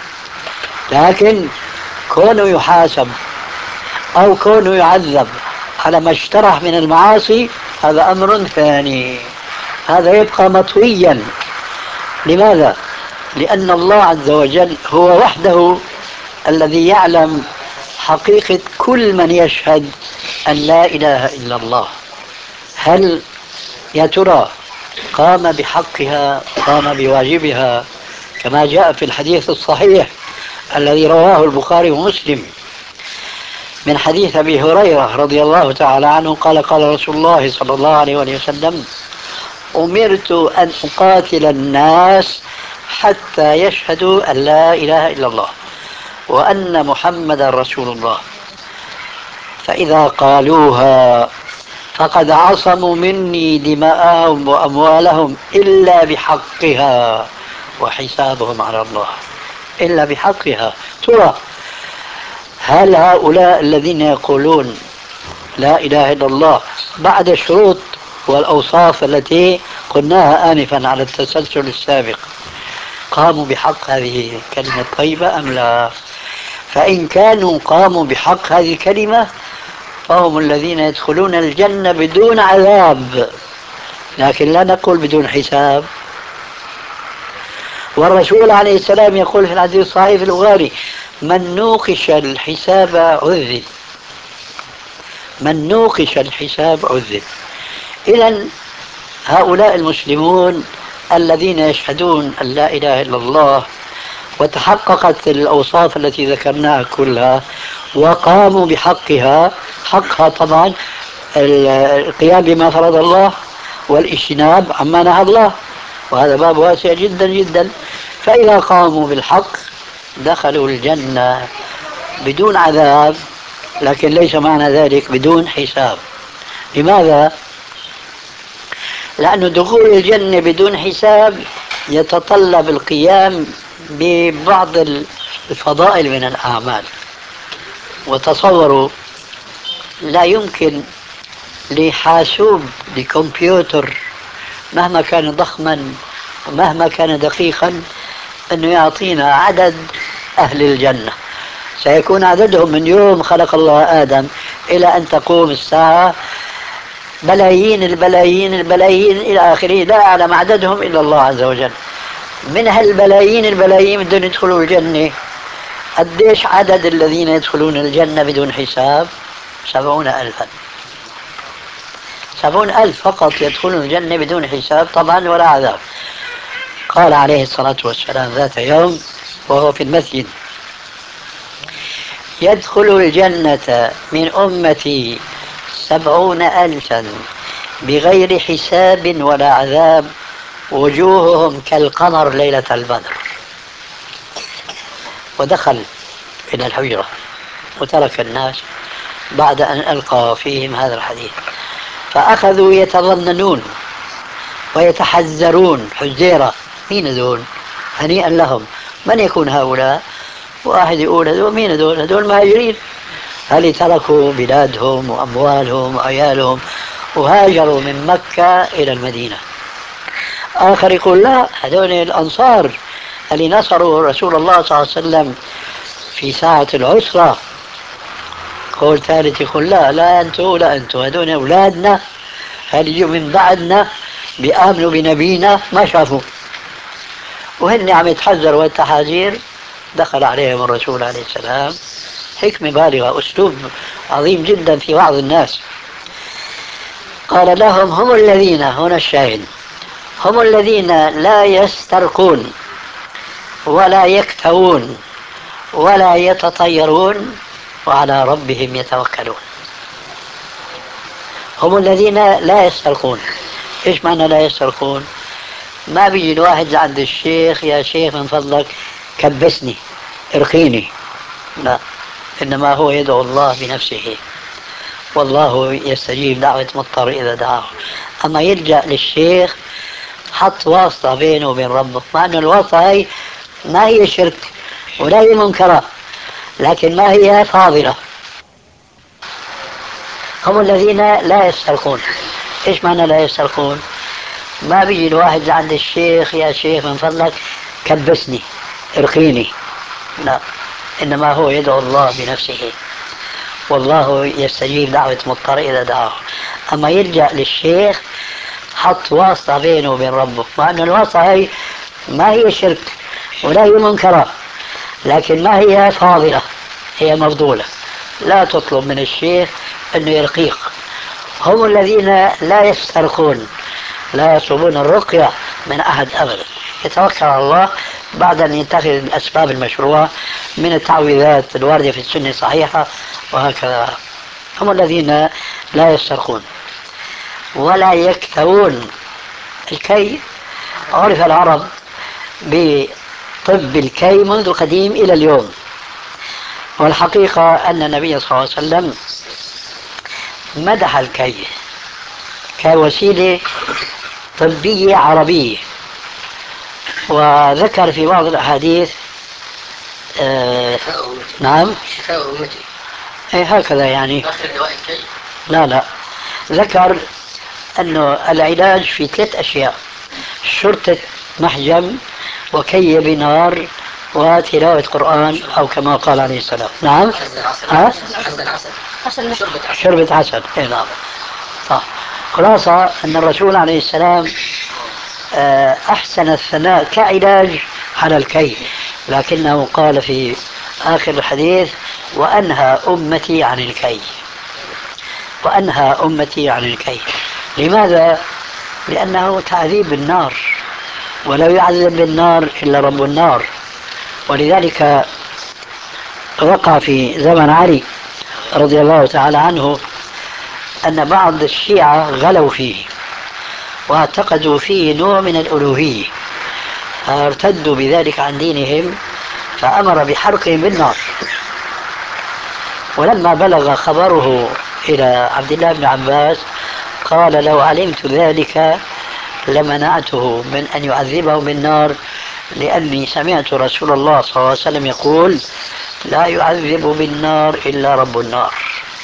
لكن كونه يحاسب أو كونه يعذب على ما اشترح من المعاصي هذا أمر ثاني، هذا يبقى مطويا. لماذا؟ لأن الله عز وجل هو وحده الذي يعلم حقيقة كل من يشهد أن لا إله إلا الله. هل يا ترى قام بحقها، قام بواجبها كما جاء في الحديث الصحيح الذي رواه البخاري ومسلم من حديث أبي هريرة رضي الله تعالى عنه قال قال رسول الله صلى الله عليه وسلم: أمرت أن أقاتل الناس حتى يشهدوا أن لا إله إلا الله وأن محمد رسول الله، فإذا قالوها فقد عصموا مني دماءهم وأموالهم إلا بحقها وحسابهم على الله. إلا بحقها. ترى هل هؤلاء الذين يقولون لا إله إلا الله بعد الشروط والأوصاف التي قلناها آنفا على التسلسل السابق قاموا بحق هذه الكلمة الطيبة أم لا؟ فإن كانوا قاموا بحق هذه الكلمة فهم الذين يدخلون الجنة بدون عذاب، لكن لا نقول بدون حساب. والرسول عليه السلام يقول في الحديث الصحيح في البخاري: من نوقش الحساب عذب. من نوقش الحساب عذب. إذن هؤلاء المسلمون الذين يشهدون أن لا إله إلا الله وتحققت الأوصاف التي ذكرناها كلها وقاموا بحقها، حقها طبعا القيام بما فرض الله والاجتناب عما نهى الله، وهذا باب واسع جدا جدا. فإذا قاموا بالحق دخلوا الجنة بدون عذاب، لكن ليس معنى ذلك بدون حساب. لماذا؟ لأن دخول الجنة بدون حساب يتطلب القيام ببعض الفضائل من الأعمال. وتصوروا، لا يمكن لحاسوب لكمبيوتر مهما كان ضخما ومهما كان دقيقا أنه يعطينا عدد أهل الجنة. سيكون عددهم من يوم خلق الله آدم إلى أن تقوم الساعة بلايين البلايين البلايين إلى آخره، لا يعلم عددهم إلا الله عز وجل. من هالبلايين البلايين بدون يدخلوا الجنة، قديش عدد الذين يدخلون الجنة بدون حساب؟ سبعون ألفا. سبعون ألف فقط يدخلون الجنة بدون حساب طبعا ولا عذاب. قال عليه الصلاة والسلام ذات يوم وهو في المسجد: يدخل الجنة من أمتي سبعون ألفا بغير حساب ولا عذاب، وجوههم كالقمر ليلة البدر. ودخل إلى الحجرة وترك الناس بعد أن ألقى فيهم هذا الحديث، فأخذوا يتظننون ويتحذرون حزيرة: مين هذول؟ هنيئا لهم، من يكون هؤلاء؟ واحد يقول: هذول مين هذول؟ هذول مهاجرين، هل تركوا بلادهم وأموالهم وعيالهم وهاجروا من مكة إلى المدينة. آخر يقول: لا، هذول الأنصار اللي نصروا رسول الله صلى الله عليه وسلم في ساعة العسرة. قول ثالث يقول: لا لا أنتوا لا أنتوا، هذول أولادنا، هل يجوا من بعدنا بيآمنوا بنبينا ما شافوا. وهن عم يتحذروا والتحذير. دخل عليهم الرسول عليه السلام، حكمة بالغة، أسلوب عظيم جدا في وعظ الناس. قال لهم: هم الذين، هنا الشاهد، هم الذين لا يسترقون ولا يكتوون ولا يتطيرون وعلى ربهم يتوكلون. هم الذين لا يسترقون. إيش معنى لا يسترقون؟ ما بيجي الواحد عند الشيخ: يا شيخ من فضلك كبسني ارقيني، لا، إنما هو يدعو الله بنفسه، والله يستجيب دعوة مضطر إذا دعاه. أما يلجأ للشيخ حط واسطة بينه وبين ربه، مع أن الواسطة هي ما هي شرك ولا هي منكرة، لكن ما هي فاضلة. هم الذين لا يسترقون. إيش معنى لا يسترقون؟ ما بيجي الواحد عند الشيخ: يا شيخ من فضلك كبسني ارقيني، لا، إنما هو يدعو الله بنفسه، والله يستجيب دعوة مضطر إذا دعاه. أما يلجأ للشيخ حط واسطة بينه وبين ربه، مع أن الواسطة هي ما هي شرك ولا هي منكرة، لكن ما هي فاضلة، هي مفضولة. لا تطلب من الشيخ أنه يرقيق. هم الذين لا يسترقون، لا يطلبون الرقية من أحد أبدا، يتوكل على الله بعد أن يتخذ الأسباب المشروعة من التعويذات الواردة في السنة الصحيحة وهكذا. هم الذين لا يسترقون ولا يكتوون. الكي عرف العرب بطب الكي منذ القديم إلى اليوم، والحقيقة أن النبي صلى الله عليه وسلم مدح الكي كوسيلة طبية عربية، وذكر في بعض الأحاديث آه نعم شفاء أمتي، أي هكذا يعني. آخر دواء الكي. لا لا، ذكر أنه العلاج في ثلاث أشياء: شرطة محجم، وكي بنار، وتلاوة قرآن، أو كما قال عليه السلام. نعم. ها؟ شربة عسل. إيه نعم. صح. خلاصة أن الرسول عليه السلام أحسن الثناء كعلاج على الكي، لكنه قال في آخر الحديث: وأنهى أمتي عن الكي. وأنهى أمتي عن الكي. لماذا؟ لأنه تعذيب بالنار، ولا يعذب بالنار إلا رب النار. ولذلك وقع في زمن علي رضي الله تعالى عنه أن بعض الشيعة غلوا فيه واعتقدوا فيه نوع من الألوهية، فارتدوا بذلك عن دينهم فأمر بحرقهم بالنار. ولما بلغ خبره إلى عبد الله بن عباس قال لو علمت ذلك لمنعته من أن يعذبه بالنار، لأني سمعت رسول الله صلى الله عليه وسلم يقول لا يعذب بالنار إلا رب النار.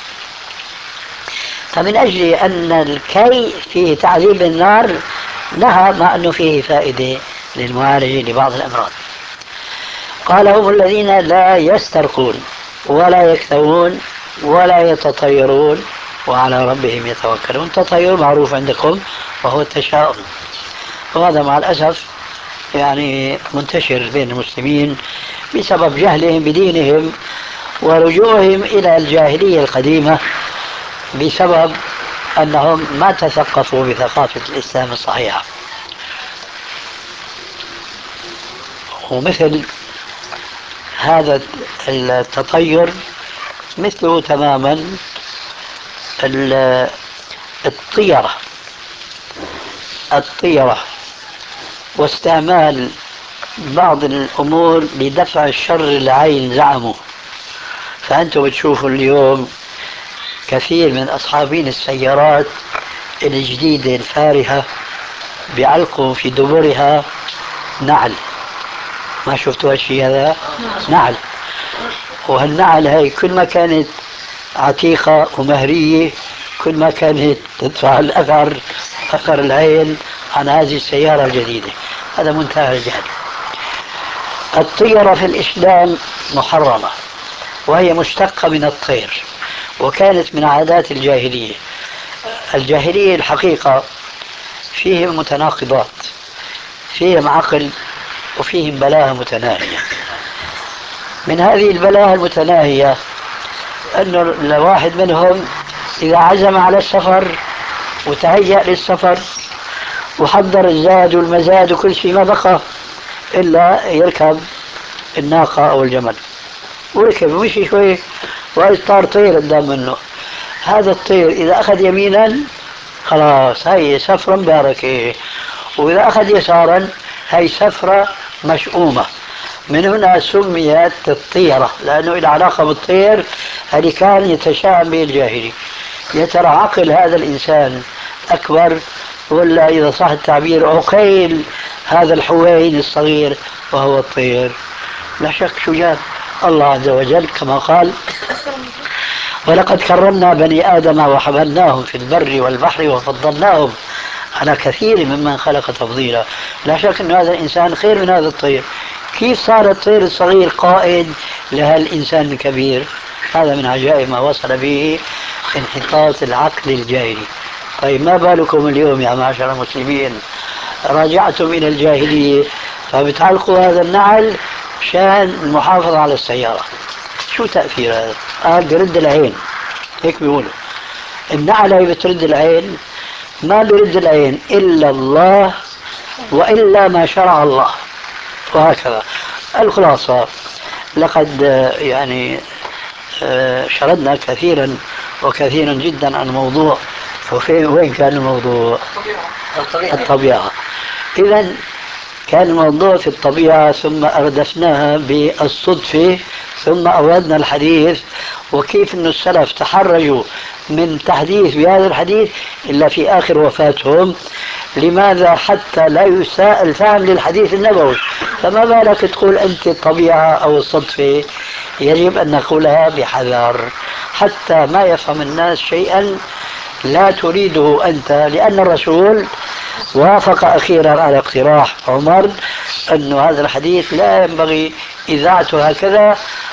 فمن أجل أن الكي فيه تعذيب النار نهى، مع أنه فيه فائدة للمعالجة لبعض الأمراض. قال هم الذين لا يسترقون ولا يكتوون ولا يتطيرون وعلى ربهم يتوكلون. التطير معروف عندكم وهو التشاؤم، وهذا مع الأسف يعني منتشر بين المسلمين بسبب جهلهم بدينهم ورجوعهم إلى الجاهلية القديمة، بسبب أنهم ما تثقفوا بثقافة الإسلام الصحيحة. ومثل هذا التطير مثله تماما الطيرة الطيرة واستعمال بعض الأمور لدفع الشر العين زعموا. فأنتم بتشوفوا اليوم كثير من أصحابين السيارات الجديدة الفارهة بيعلقوا في دبرها نعل. ما شفتوا هالشيء هذا؟ نعل. وهالنعل هاي كل ما كانت عتيقة ومهرية كل ما كانت تدفع الأثر أثر العين عن هذه السيارة الجديدة. هذا منتهى الجهل. الطيرة في الإسلام محرمة، وهي مشتقة من الطير، وكانت من عادات الجاهلية. الجاهلية الحقيقة فيهم متناقضات، فيهم عقل وفيهم بلاهة متناهية. من هذه البلاهة المتناهية أنه الواحد منهم إذا عزم على السفر وتهيأ للسفر وحضر الزاد والمزاد وكل شيء، ما بقى إلا يركب الناقة أو الجمل، وركب ومشي شوي وإذ طار طير قدام منه. هذا الطير إذا أخذ يمينا خلاص هاي سفرة مباركة، وإذا أخذ يسارا هاي سفرة مشؤومة. من هنا سميت الطيرة، لأنه إلى علاقة بالطير اللي كان يتشاءم به الجاهلي. يا ترى عقل هذا الإنسان أكبر ولا إذا صح التعبير عقيل هذا الحوين الصغير وهو الطير؟ لا شك شو جاب الله عز وجل كما قال ولقد كرمنا بني آدم وحملناهم في البر والبحر وفضلناهم على كثير ممن خلق تفضيلا. لا شك أن هذا الإنسان خير من هذا الطير. كيف صار الطير الصغير قائد لهالإنسان الكبير؟ هذا من عجائب ما وصل به انحطاط العقل الجاهلي. طيب ما بالكم اليوم يا معشر المسلمين راجعتم إلى الجاهلية فبتعلقوا هذا النعل مشان المحافظة على السيارة؟ شو تأثير هذا؟ قال برد العين، هيك بيقولوا النعل هي بترد العين. ما برد العين إلا الله وإلا ما شرع الله، وهكذا. الخلاصة لقد يعني شردنا كثيرا وكثيرا جدا عن الموضوع. وين كان الموضوع؟ الطبيعة, الطبيعة. إذن كان الموضوع في الطبيعة، ثم أردفناها بالصدفة، ثم أوردنا الحديث وكيف أن السلف تحرجوا من تحديث بهذا الحديث إلا في آخر وفاتهم. لماذا؟ حتى لا يساء الفهم للحديث النبوي. فما بالك تقول أنت الطبيعة أو الصدفة؟ يجب أن نقولها بحذر حتى ما يفهم الناس شيئا لا تريده أنت، لأن الرسول وافق أخيرا على اقتراح عمر أن هذا الحديث لا ينبغي إذاعته هكذا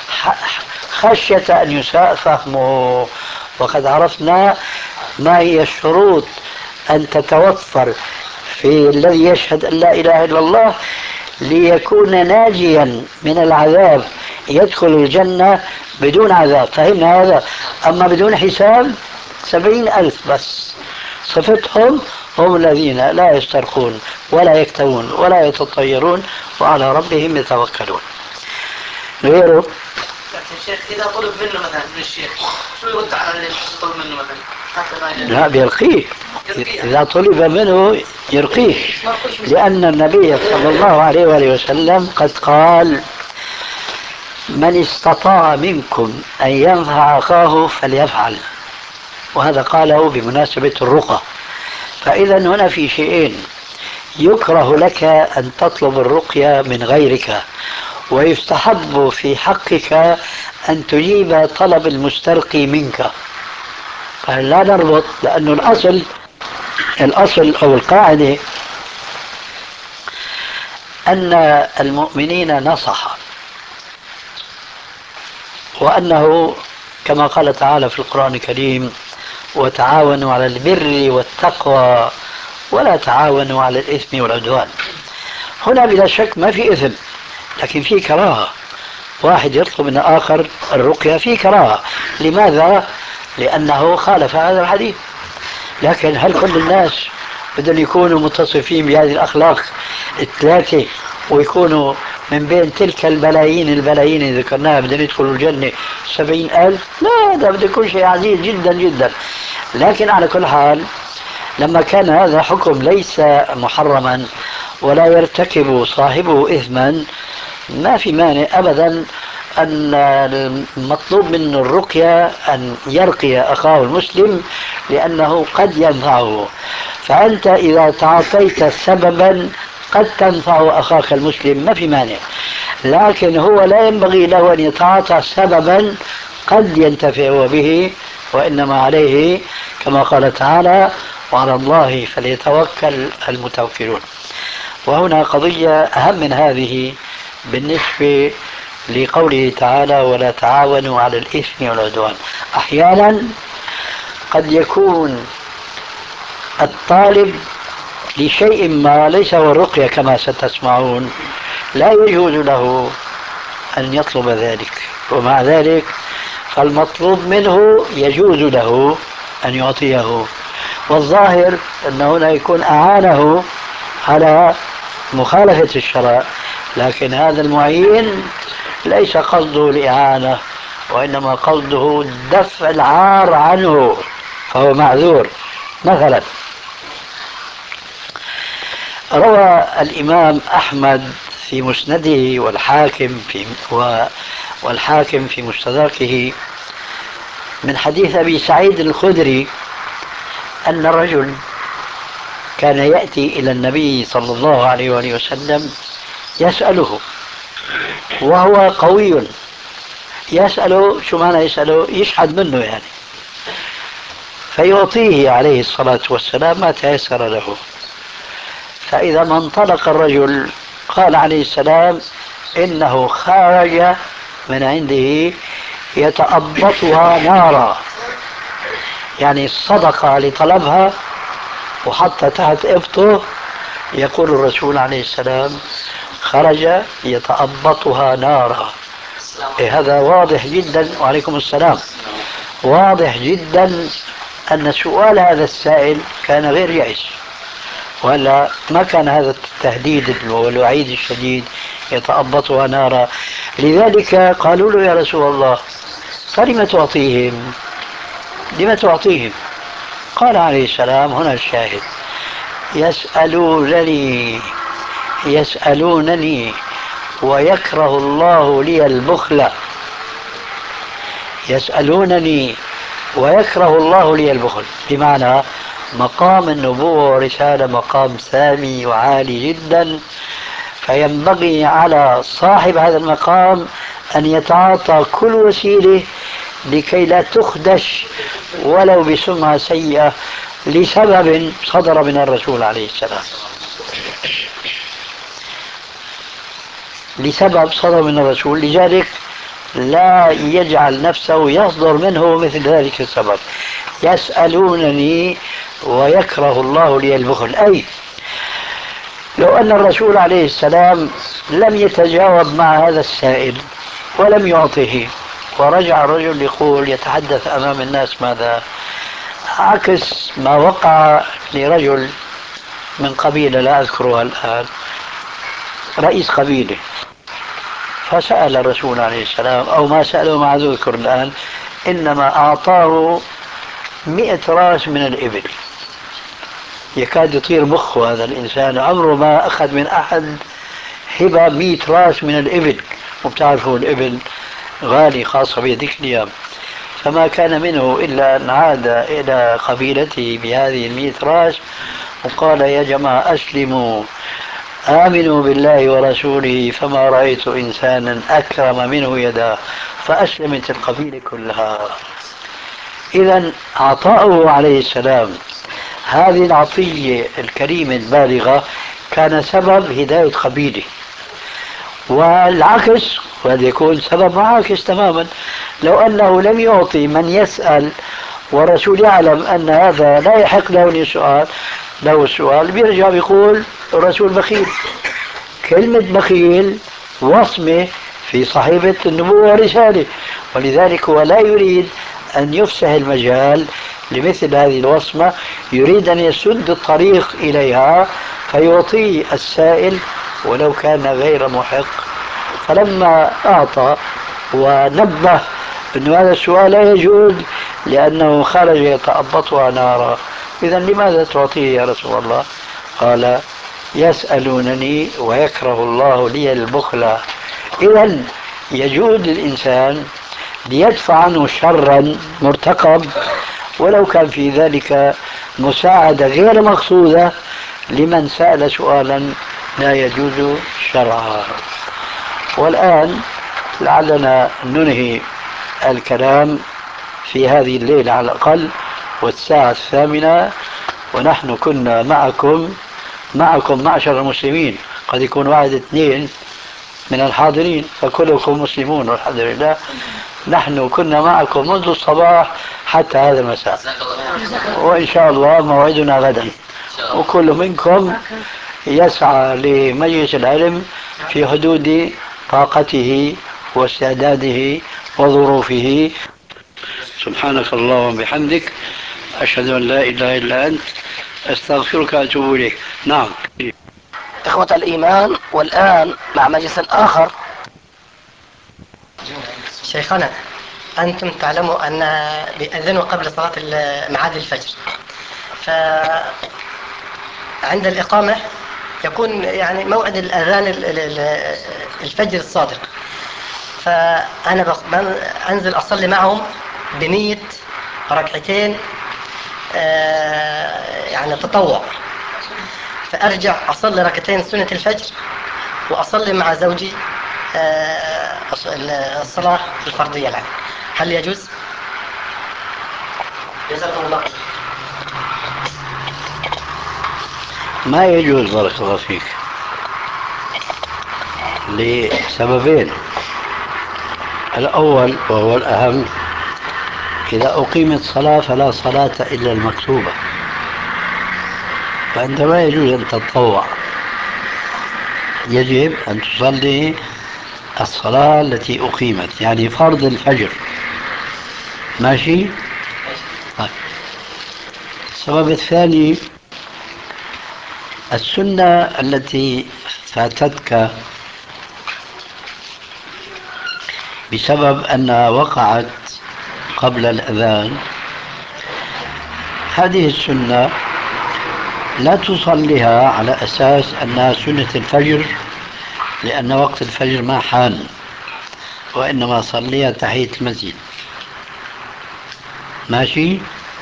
خشية أن يساء فهمه. وقد عرفنا ما هي الشروط أن تتوفر في الذي يشهد أن لا إله إلا الله ليكون ناجيا من العذاب، يدخل الجنة بدون عذاب. فهمنا هذا. أما بدون حساب سبعين ألف بس. صفتهم هم الذين لا يسترقون ولا يكتوون ولا يتطيرون وعلى ربهم يتوكلون. غيره الشيخ إذا طلب منه مثلا من الشيخ شو يرد على اللي طلب منه مثلا؟ حتى ما لا بيرقيه، يرقيه. إذا طلب منه يرقيه، لأن النبي صلى الله عليه وآله وسلم قد قال: من استطاع منكم أن ينفع أخاه فليفعل، وهذا قاله بمناسبة الرقى. فإذا هنا في شيئين: يكره لك أن تطلب الرقية من غيرك، ويستحب في حقك أن تجيب طلب المسترقي منك. فلا نربط، لأن الأصل الأصل أو القاعدة أن المؤمنين نصح، وأنه كما قال تعالى في القرآن الكريم: وتعاونوا على البر والتقوى ولا تعاونوا على الإثم والعدوان. هنا بلا شك ما في إثم، لكن في كراهة. واحد يطلب من آخر الرقية في كراهة. لماذا؟ لأنه خالف هذا الحديث. لكن هل كل الناس بدهم يكونوا متصفين بهذه الأخلاق الثلاثة ويكونوا من بين تلك الملايين الملايين اللي ذكرناها بدهم يدخلوا الجنة سبعين ألف؟ لا، ده بده يكون شيء عزيز جدا جدا. لكن على كل حال، لما كان هذا حكم ليس محرما ولا يرتكب صاحبه إثما، ما في مانع أبدا أن المطلوب منه الرقية أن يرقي أخاه المسلم، لأنه قد ينفعه. فأنت إذا تعاطيت سببا قد تنفع أخاك المسلم ما في مانع، لكن هو لا ينبغي له أن يتعاطى سببا قد ينتفع به، وإنما عليه كما قال تعالى: وعلى الله فليتوكل المتوكلون. وهنا قضية أهم من هذه بالنسبة لقوله تعالى: ولا تعاونوا على الإثم والعدوان. أحيانا قد يكون الطالب لشيء ما ليس هو الرقية كما ستسمعون، لا يجوز له أن يطلب ذلك، ومع ذلك فالمطلوب منه يجوز له أن يعطيه. والظاهر أن هنا يكون أعانه على مخالفة الشرع، لكن هذا المعين ليس قصده الإعانة، وإنما قصده دفع العار عنه، فهو معذور. مثلا روى الإمام أحمد في مسنده والحاكم في والحاكم في مستدركه من حديث أبي سعيد الخدري أن الرجل كان يأتي إلى النبي صلى الله عليه وآله وسلم يسأله، وهو قوي، يسأله شو معنى يسأله؟ يشحد منه يعني، فيعطيه عليه الصلاة والسلام ما تيسر له. فإذا ما انطلق الرجل قال عليه السلام: إنه خرج من عنده يتأبطها نارا، يعني الصدقة لطلبها وحتى تحت إبطه. يقول الرسول عليه السلام: خرج يتأبطها نارا. إيه هذا واضح جدا. وعليكم السلام. واضح جدا أن سؤال هذا السائل كان غير يائس، ولا ما كان هذا التهديد والوعيد الشديد يتأبطها نارا. لذلك قالوا له: يا رسول الله، فلم تعطيهم؟ لم تعطيهم؟ قال عليه السلام: هنا الشاهد: يسألونني يسألونني ويكره الله لي البخل. يسألونني ويكره الله لي البخل، بمعنى مقام النبوة والرسالة مقام سامي وعالي جدا، فينبغي على صاحب هذا المقام أن يتعاطى كل وسيلة لكي لا تخدش ولو بسمعة سيئة لسبب صدر من الرسول عليه السلام، لسبب صدر من الرسول. لذلك لا يجعل نفسه يصدر منه مثل ذلك السبب. يسألونني ويكره الله لي البخل، أي لو أن الرسول عليه السلام لم يتجاوب مع هذا السائل ولم يعطه، ورجع الرجل يقول يتحدث أمام الناس ماذا؟ عكس ما وقع لرجل من قبيلة لا أذكرها الآن، رئيس قبيلة، فسأل الرسول عليه السلام، أو ما سأله ما أذكر الآن، إنما أعطاه مئة راس من الإبل. يكاد يطير مخه هذا الإنسان، عمره ما أخذ من أحد هبة مئة راس من الإبل، وبتعرفوا الإبل غالي خاصة بهذيك الأيام. فما كان منه إلا أن عاد إلى قبيلته بهذه المئة راس وقال: يا جماعة أسلموا، آمنوا بالله ورسوله، فما رأيت إنسانا أكرم منه يدا. فأسلمت القبيلة كلها. إذا عطاؤه عليه السلام هذه العطية الكريمة البالغة كان سبب هداية قبيله، والعكس قد يكون سبب معاكس تماما. لو أنه لم يعطي من يسأل والرسول يعلم أن هذا لا يحق له السؤال له السؤال بيرجع بيقول الرسول بخيل. كلمة بخيل وصمة في صحيفة النبوة والرسالة، ولذلك هو لا يريد أن يفسح المجال لمثل هذه الوصمة، يريد أن يسد الطريق إليها فيعطي السائل ولو كان غير محق. فلما أعطى ونبه أن هذا السؤال لا يجوز لأنه خرج يتأبطها نارا، إذا لماذا تعطيه يا رسول الله؟ قال: يسألونني ويكره الله لي البخل. إذا يجوز للإنسان ليدفع عنه شرا مرتقب ولو كان في ذلك مساعدة غير مقصودة لمن سأل سؤالا لا يجوز شرعا. والآن لعلنا ننهي الكلام في هذه الليلة على الأقل، والساعة الثامنة، ونحن كنا معكم معكم معشر المسلمين. قد يكون واحد اثنين من الحاضرين فكلكم مسلمون والحمد لله. نحن كنا معكم منذ الصباح حتى هذا المساء، وإن شاء الله موعدنا غدا، وكل منكم يسعى لمجلس العلم في حدود طاقته واستعداده وظروفه. سبحانك اللهم وبحمدك، أشهد أن لا إله إلا أنت، أستغفرك وأتوب إليك. نعم إخوة الإيمان، والآن مع مجلس آخر. شيخنا، أنتم تعلموا أن بيأذنوا قبل صلاة معاد الفجر، فعند الإقامة يكون يعني موعد الأذان الفجر الصادق، فأنا أنزل أصلي معهم بنية ركعتين يعني تطوع، فأرجع أصلي ركعتين سنة الفجر وأصلي مع زوجي الصلاة الفرضية الآن. هل يجوز؟ جزاكم الله. ما يجوز بارك الله فيك لسببين. الأول وهو الأهم: إذا أقيمت صلاة فلا صلاة إلا المكتوبة، فأنت ما يجوز أن تتطوع، يجب أن تصلي الصلاة التي أقيمت، يعني فرض الفجر. ماشي؟ طيب. السبب الثاني: السنة التي فاتتك بسبب أنها وقعت قبل الأذان، هذه السنة لا تصليها على أساس أنها سنة الفجر لأن وقت الفجر ما حان، وإنما صليها تحية المسجد. ماشي؟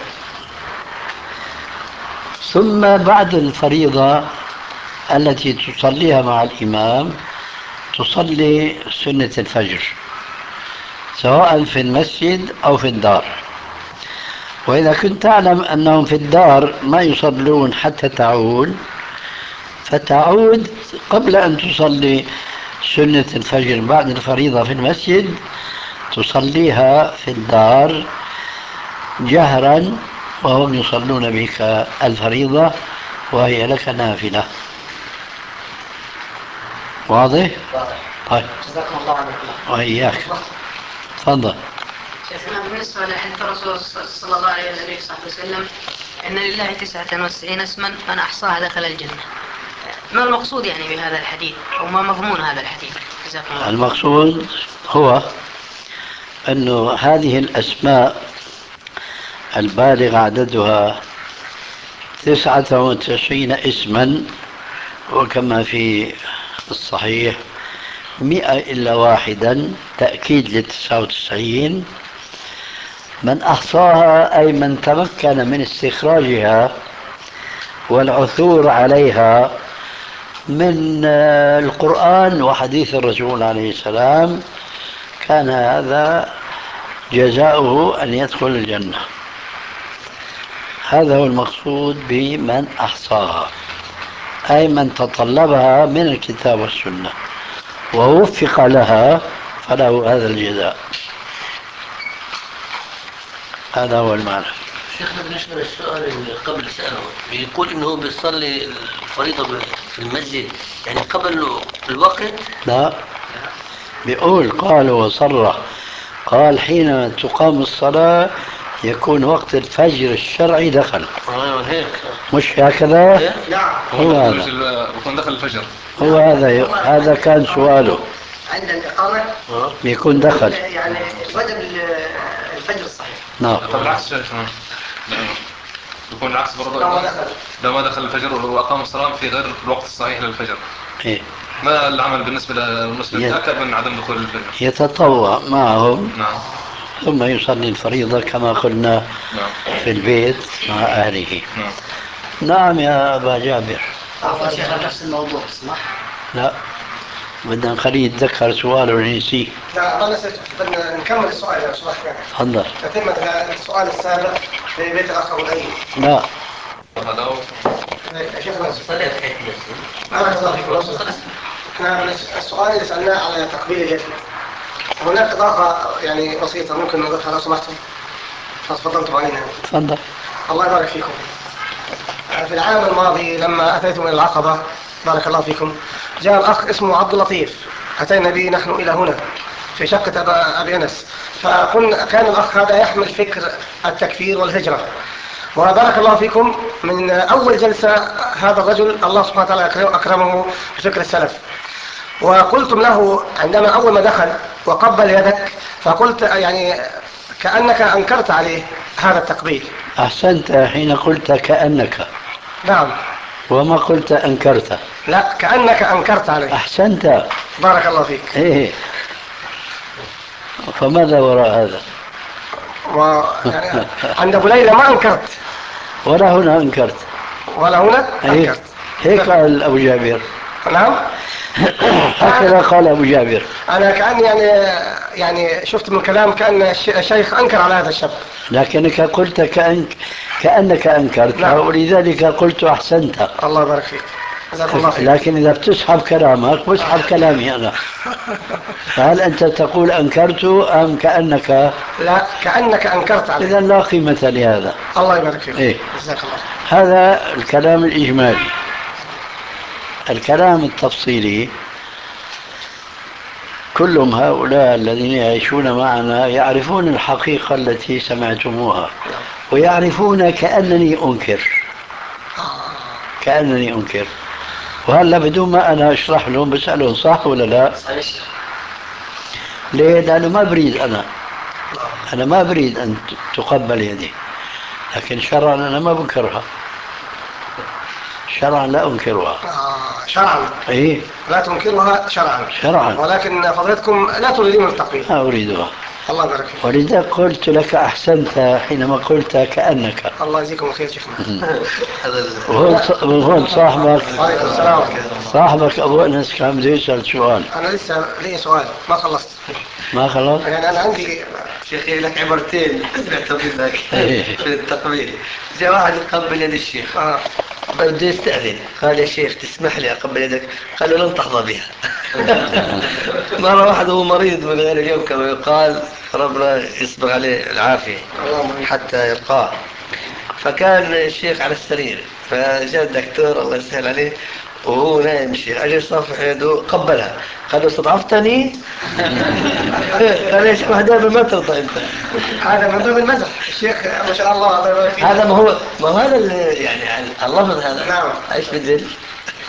ثم بعد الفريضة التي تصليها مع الإمام تصلي سنة الفجر سواء في المسجد أو في الدار. وإذا كنت تعلم أنهم في الدار ما يصلون حتى تعود، فتعود قبل أن تصلي سنة الفجر بعد الفريضة في المسجد، تصليها في الدار جهرا وهم يصلون بك الفريضة وهي لك نافلة. واضح؟ واضح. طيب. جزاكم الله عنكم. وإياك. تفضل. شيخنا، بالنسبة لحديث الرسول صلى الله عليه وسلم إن لله تسعة وتسعين اسما من أحصاها دخل الجنة، ما المقصود يعني بهذا الحديث أو ما مضمون هذا الحديث؟ جزاكم الله. المقصود هو أن هذه الأسماء البالغ عددها تسعة وتسعين اسما، وكما في الصحيح مئة إلا واحدا تأكيد للتسعة وتسعين، من أحصاها أي من تمكن من استخراجها والعثور عليها من القرآن وحديث الرسول عليه السلام، كان هذا جزاؤه أن يدخل الجنة. هذا هو المقصود بمن أحصاها، أي من تطلبها من الكتاب والسنة ووفق لها فله هذا الجزاء. هذا هو المعنى. شيخنا بالنسبة للسؤال اللي قبل سأله، بيقول إنه بيصلي الفريضة في المسجد يعني قبل الوقت؟ لا، بيقول قال وصرح، قال حينما تقام الصلاة يكون وقت الفجر الشرعي دخل. آه هيك. مش هكذا؟ نعم. هو هذا بيكون دخل الفجر. هو هذا هذا كان سؤاله. عند الإقامة بيكون دخل يعني وجب الفجر الصحيح. نعم. طب العكس شيخنا، يكون العكس برضه، لو ما دخل الفجر وأقام الصلاة في غير الوقت الصحيح للفجر، إيه؟ ما العمل بالنسبة للمسلم يتأكد من عدم دخول الفجر؟ يتطوع معهم. نعم. ثم يصلي الفريضة كما قلنا. نعم. في البيت مع أهله. نعم. نعم يا أبا جابر. أعطى شيخ نفس الموضوع صح؟ لا، بدنا نخليه يتذكر سؤاله ونسيه. لا ما نسيت، بدنا نكمل السؤال لو سمحت. تفضل. تتمة السؤال السابق في بيت الأخ أبو الأيوب. لا. هذا هو. شيخنا صلي الحين. بارك الله فيكم. احنا السؤال اللي سألناه على تقبيل اليد، هناك إضافة يعني بسيطة ممكن نضيفها لو سمحتم؟ تفضلتم علينا. تفضل. الله يبارك فيكم. في العام الماضي لما أتيت من العقبة، بارك الله فيكم، جاء الأخ اسمه عبد اللطيف، أتينا به نحن إلى هنا في شقة أبي أنس، فكن كان الأخ هذا يحمل فكر التكفير والهجرة، وبارك الله فيكم من أول جلسة هذا الرجل الله سبحانه وتعالى أكرمه بفكر السلف. وقلتم له عندما أول ما دخل وقبل يدك، فقلت يعني كأنك أنكرت عليه هذا التقبيل. أحسنت حين قلت كأنك. نعم. وما قلت أنكرت. لا، كأنك أنكرت عليه. أحسنت. بارك الله فيك. إيه. فماذا وراء هذا؟ و... يعني عند أبو ليلى ما أنكرت. ولا هنا أنكرت. ولا هنا أنكرت. هيك قال أبو جابر. نعم. هكذا قال أبو جابر. أنا كأني يعني يعني شفت من الكلام كأن الشيخ أنكر على هذا الشاب. لكنك قلت كأنك كأنك أنكرت. نعم. ولذلك قلت أحسنت. الله يبارك فيك. الله فيك. لكن إذا بتسحب كلامك بسحب كلامي أنا. فهل أنت تقول أنكرت أم كأنك؟ لا، كأنك أنكرت عليه. إذا لا قيمة لهذا. الله يبارك فيك. إيه؟ جزاك الله. هذا الكلام الإجمالي. الكلام التفصيلي، كلهم هؤلاء الذين يعيشون معنا يعرفون الحقيقة التي سمعتموها، ويعرفون كأنني أنكر كأنني أنكر وهلا بدون ما أنا أشرح لهم بسألهم صح ولا لا؟ ليه؟ لأنه ما بريد أنا أنا ما بريد أن تقبل يدي، لكن شرعا أنا ما بنكرها، شرعا لا أنكرها. آه شرعا. إيه؟ لا تنكرها شرعا. شرعا. ولكن فضيلتكم لا تريدون التقبيل. لا أريدها. الله يبارك فيك. ولذا قلت لك أحسنت حينما قلت كأنك. الله يجزيكم الخير شيخنا. وهون صاحبك وعليكم السلام. صاحبك أبو أنس كان بده يسأل سؤال. أنا لسه لي سؤال ما خلصت. ما خلص؟ يعني أنا عندي شيخي لك عبرتين نعتبر لك في التقبيل. جاء واحد يقبل يد الشيخ، آه. بده يستأذن، قال يا شيخ تسمح لي أقبل يدك؟ قال له لن تحظى بها. مرة واحد هو مريض من غير اليوم كما يقال، ربنا يصبر عليه العافية حتى يلقاه، فكان الشيخ على السرير، فجاء الدكتور الله يسهل عليه وهو نايم الشيخ، أجل صافح يده قبلها، قال له استضعفتني؟ قال يا شيخ واحدة ما ترضى أنت. هذا من باب المزح الشيخ ما شاء الله. هذا ما هو ما هو هذا يعني اللفظ هذا. نعم. ايش بدل؟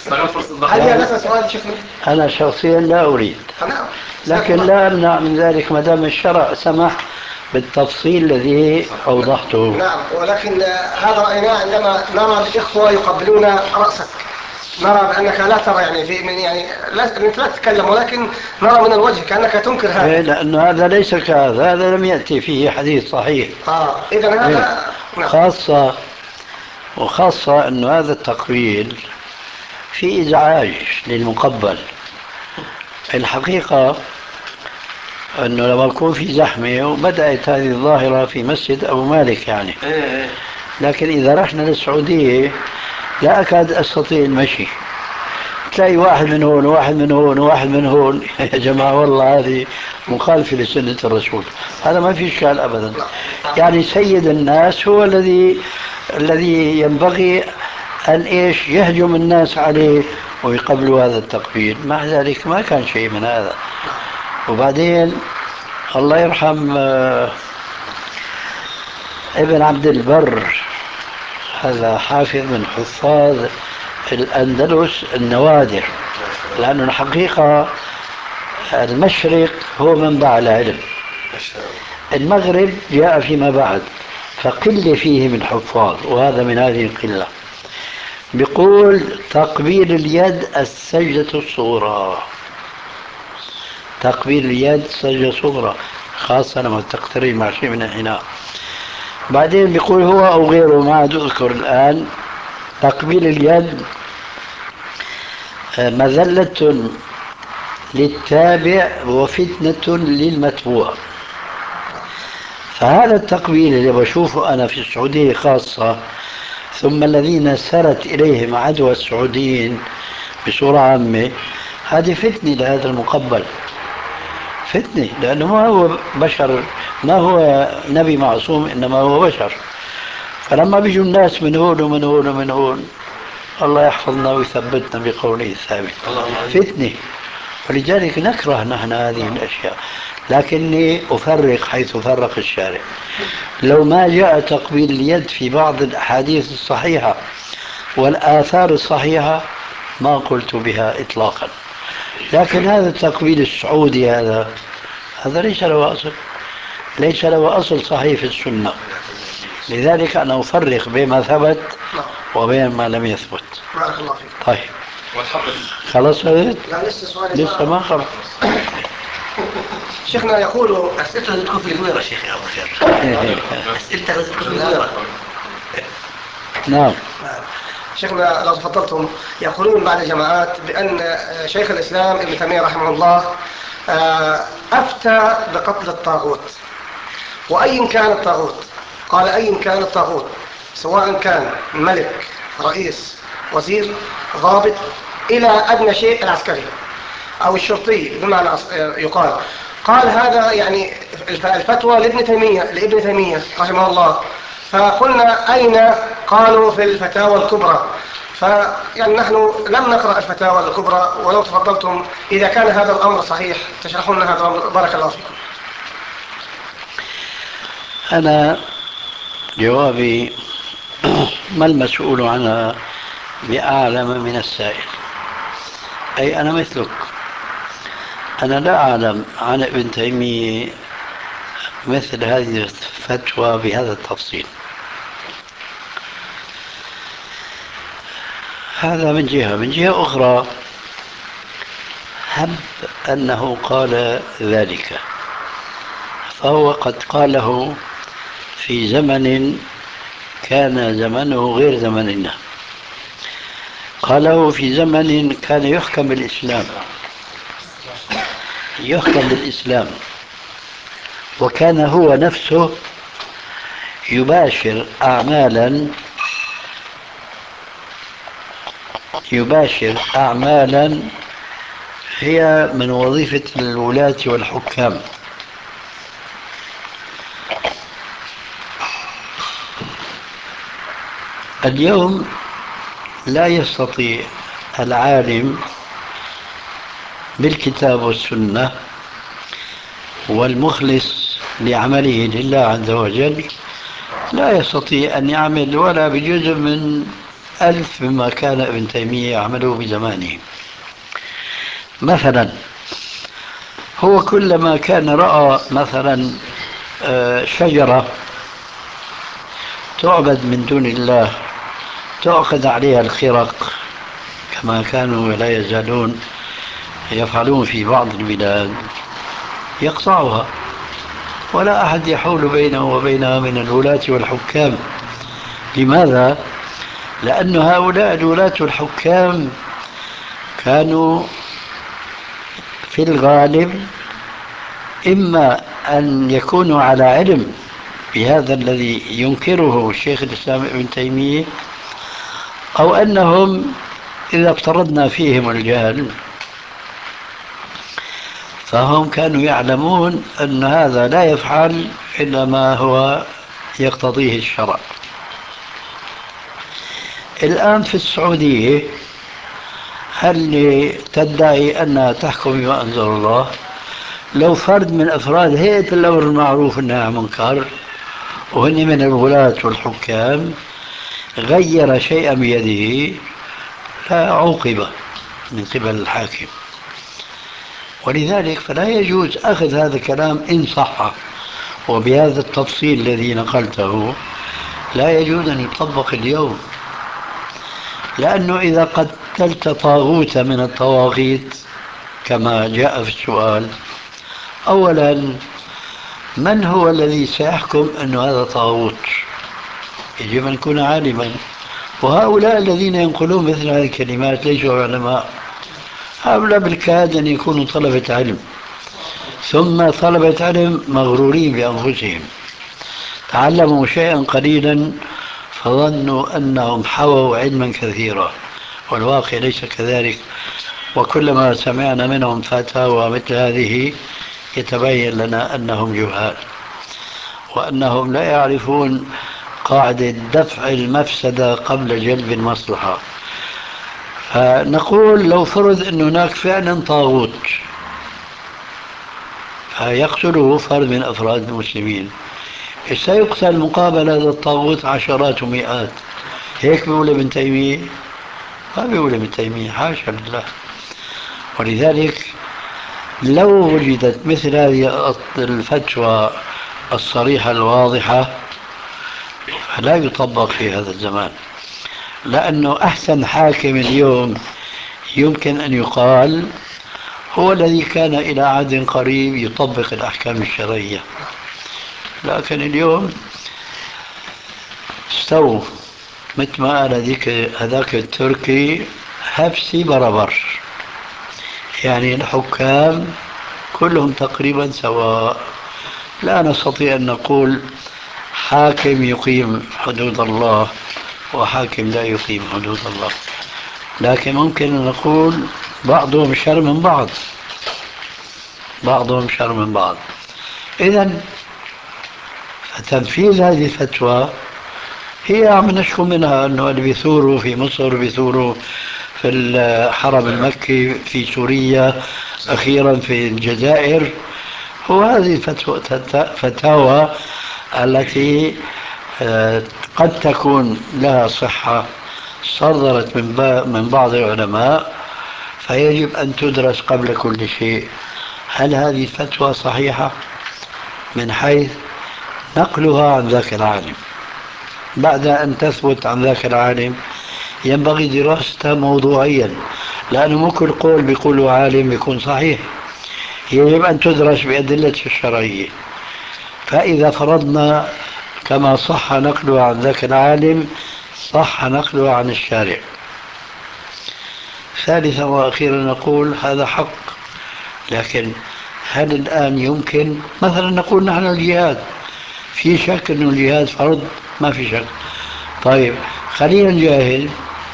استغل فرصة هل هي الضغط. نفس سؤال شيخنا؟ أنا شخصيا لا أريد، نعم. لكن لا أمنع من ذلك ما دام الشرع سمح بالتفصيل الذي أوضحته. نعم، ولكن هذا رأينا عندما نرى الإخوة يقبلون رأسك، نرى بأنك لا ترى يعني في من يعني لا أنت لا تتكلم، ولكن نرى من الوجه كأنك تنكر إيه، هذا. لأنه هذا ليس كهذا، هذا لم يأتي فيه حديث صحيح. آه إذا هذا إيه. نعم. خاصة وخاصة أنه هذا التقبيل في إزعاج للمقبل. الحقيقة أنه لما يكون في زحمة، وبدأت هذه الظاهرة في مسجد أبو مالك يعني، لكن إذا رحنا للسعودية لا أكاد أستطيع المشي، تلاقي واحد من هون وواحد من هون وواحد من هون. يا جماعة والله هذه مخالفة لسنة الرسول، هذا ما في إشكال أبدا. يعني سيد الناس هو الذي الذي ينبغي أن إيش يهجم الناس عليه ويقبلوا هذا التقبيل، مع ذلك ما كان شيء من هذا. وبعدين الله يرحم آه، ابن عبد البر، هذا حافظ من حفاظ الأندلس النوادر، لأنه الحقيقة المشرق هو منبع العلم، المغرب جاء فيما بعد فقل فيه من حفاظ، وهذا من هذه القلة. بيقول تقبيل اليد السجدة الصغرى، تقبيل اليد سجدة صغرى، خاصة لما تقترب مع شيء من الحناء. بعدين بيقول هو أو غيره، ما عاد أذكر الآن، تقبيل اليد مذلة للتابع وفتنة للمتبوع. فهذا التقبيل اللي بشوفه أنا في السعودية خاصة، ثم الذين سرت إليهم عدوى السعوديين بصورة عامة، هذه فتنة لهذا المقبل، فتنة، لأنه ما هو بشر، ما هو نبي معصوم، إنما هو بشر. فلما بيجوا الناس من هون ومن هون ومن هون، الله يحفظنا ويثبتنا بقوله الثابت، فتنة. ولذلك نكره نحن هذه الأشياء، لكني أفرق حيث فرق الشارع. لو ما جاء تقبيل اليد في بعض الأحاديث الصحيحة والآثار الصحيحة ما قلت بها إطلاقا، لكن هذا التقبيل السعودي هذا هذا ليس له أصل، ليس له أصل صحيح في السنة. لذلك أنا أفرق بين ما ثبت وبين ما لم يثبت. بارك الله فيك. طيب خلاص هذا لا لسه سؤال لسه ما خلص. شيخنا يقول أسئلته تكون في الغيرة شيخ يا أبو خير، أسئلته تكون في الغيرة. نعم. شيخنا لو تفضلتم، يقولون بعض الجماعات بأن شيخ الإسلام ابن تيمية رحمه الله أفتى بقتل الطاغوت، وأي كان الطاغوت، قال أي كان الطاغوت، سواء كان ملك، رئيس، وزير، ضابط، إلى أدنى شيء العسكري أو الشرطي بمعنى يقال. قال هذا يعني الفتوى لابن تيمية لابن تيمية رحمه الله. فقلنا أين؟ قالوا في الفتاوى الكبرى. فيعني نحن لم نقرأ الفتاوى الكبرى، ولو تفضلتم إذا كان هذا الأمر صحيح تشرحون هذا الأمر، بارك الله فيكم. أنا جوابي ما المسؤول عنها بأعلم من السائل، أي أنا مثلك، أنا لا أعلم عن ابن تيمية مثل هذه الفتوى بهذا التفصيل. هذا من جهة. من جهة أخرى، هب أنه قال ذلك، فهو قد قاله في زمن كان زمنه غير زمننا، قاله في زمن كان يحكم بالإسلام، يحكم بالإسلام، وكان هو نفسه يباشر أعمالا يباشر أعمالا هي من وظيفة الولاة والحكام. اليوم لا يستطيع العالم بالكتاب والسنة والمخلص لعمله لله عز وجل لا يستطيع أن يعمل ولا بجزء من ألف مما كان ابن تيمية يعمله بزمانه. مثلا هو كلما كان رأى مثلا آه، شجرة تعبد من دون الله تعقد عليها الخرق كما كانوا ولا يزالون يفعلون في بعض البلاد، يقطعها ولا أحد يحول بينه وبينها من الولاة والحكام. لماذا؟ لأن هؤلاء الولاة والحكام كانوا في الغالب إما أن يكونوا على علم بهذا الذي ينكره الشيخ الإسلام ابن تيمية، أو أنهم إذا افترضنا فيهم الجهل فهم كانوا يعلمون أن هذا لا يفعل إلا ما هو يقتضيه الشرع. الآن في السعودية هل تدعي أنها تحكم بما أنزل الله؟ لو فرد من أفراد هيئة الأمر المعروف والنهي عن المنكر وهن من الولاة والحكام غير شيئا بيده لا عوقب من قبل الحاكم. ولذلك فلا يجوز أخذ هذا الكلام إن صح وبهذا التفصيل الذي نقلته، لا يجوز أن يطبق اليوم. لأنه إذا قتلت طاغوت من الطواغيت كما جاء في السؤال، أولا من هو الذي سيحكم أن هذا طاغوت؟ يجب أن يكون عالما، وهؤلاء الذين ينقلون مثل هذه الكلمات ليسوا علماء، هؤلاء بالكاد أن يكونوا طلبة علم، ثم طلبة علم مغرورين بأنفسهم، تعلموا شيئا قليلا فظنوا أنهم حووا علما كثيرا، والواقع ليس كذلك. وكلما سمعنا منهم فتاوى مثل هذه يتبين لنا أنهم جهال، وأنهم لا يعرفون قاعدة دفع المفسدة قبل جلب المصلحة. فنقول لو فرض أن هناك فعلا طاغوت فيقتله فرد من أفراد المسلمين، سيقتل مقابل هذا الطاغوت عشرات ومئات. هيك بيقول ابن تيمية؟ ما بيقول ابن تيمية، حاشا لله. ولذلك لو وجدت مثل هذه الفتوى الصريحة الواضحة فلا يطبق في هذا الزمان، لأنه أحسن حاكم اليوم يمكن أن يقال هو الذي كان إلى عهد قريب يطبق الأحكام الشرعية. لكن اليوم استووا مثل ما قال هذيك هذاك التركي هفسي بربر، يعني الحكام كلهم تقريبا سواء. لا نستطيع أن نقول حاكم يقيم حدود الله وحاكم لا يقيم حدود الله، لكن ممكن أن نقول بعضهم شر من بعض، بعضهم شر من بعض. إذن فتنفيذ هذه الفتوى هي عم نشكو منها، أنه اللي بيثوروا في مصر بيثوروا في الحرم المكي في سوريا أخيرا في الجزائر، هو هذه الفتوى فتاوى التي قد تكون لها صحة صدرت من بعض العلماء، فيجب أن تدرس قبل كل شيء. هل هذه الفتوى صحيحة من حيث نقلها عن ذاك العالم؟ بعد أن تثبت عن ذاك العالم ينبغي دراستها موضوعيا، لأنه مو كل قول بيقوله عالم يكون صحيح، يجب أن تدرس بأدلة الشرعية. فإذا فرضنا كما صح نقلها عن ذاك العالم صح نقلها عن الشارع. ثالثا وأخيرا نقول هذا حق، لكن هل الآن يمكن مثلا نقول نحن الجهاد، في شك أن الجهاد فرض؟ ما في شك. طيب خلينا نجاهد،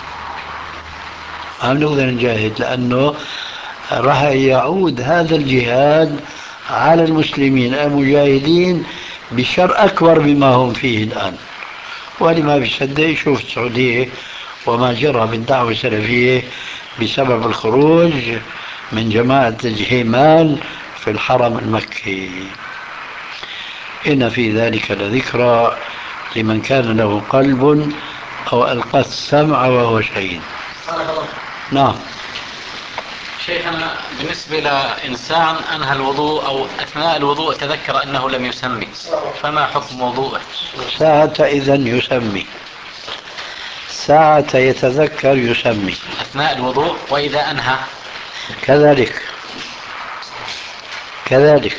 ما بنقدر نجاهد لأنه راح يعود هذا الجهاد على المسلمين المجاهدين بشر أكبر مما هم فيه الآن. ولما بيصدق يشوف السعودية وما جرى بالدعوة السلفية بسبب الخروج من جماعة الجهيمان في الحرم المكي. إن في ذلك لذكرى لمن كان له قلب أو ألقى السمع وهو شهيد. نعم. شيخنا، بالنسبة لإنسان أنهى الوضوء أو أثناء الوضوء تذكر أنه لم يسمي، فما حكم وضوءه؟ ساعة إذن يسمي، ساعة يتذكر يسمي أثناء الوضوء، وإذا أنهى كذلك كذلك.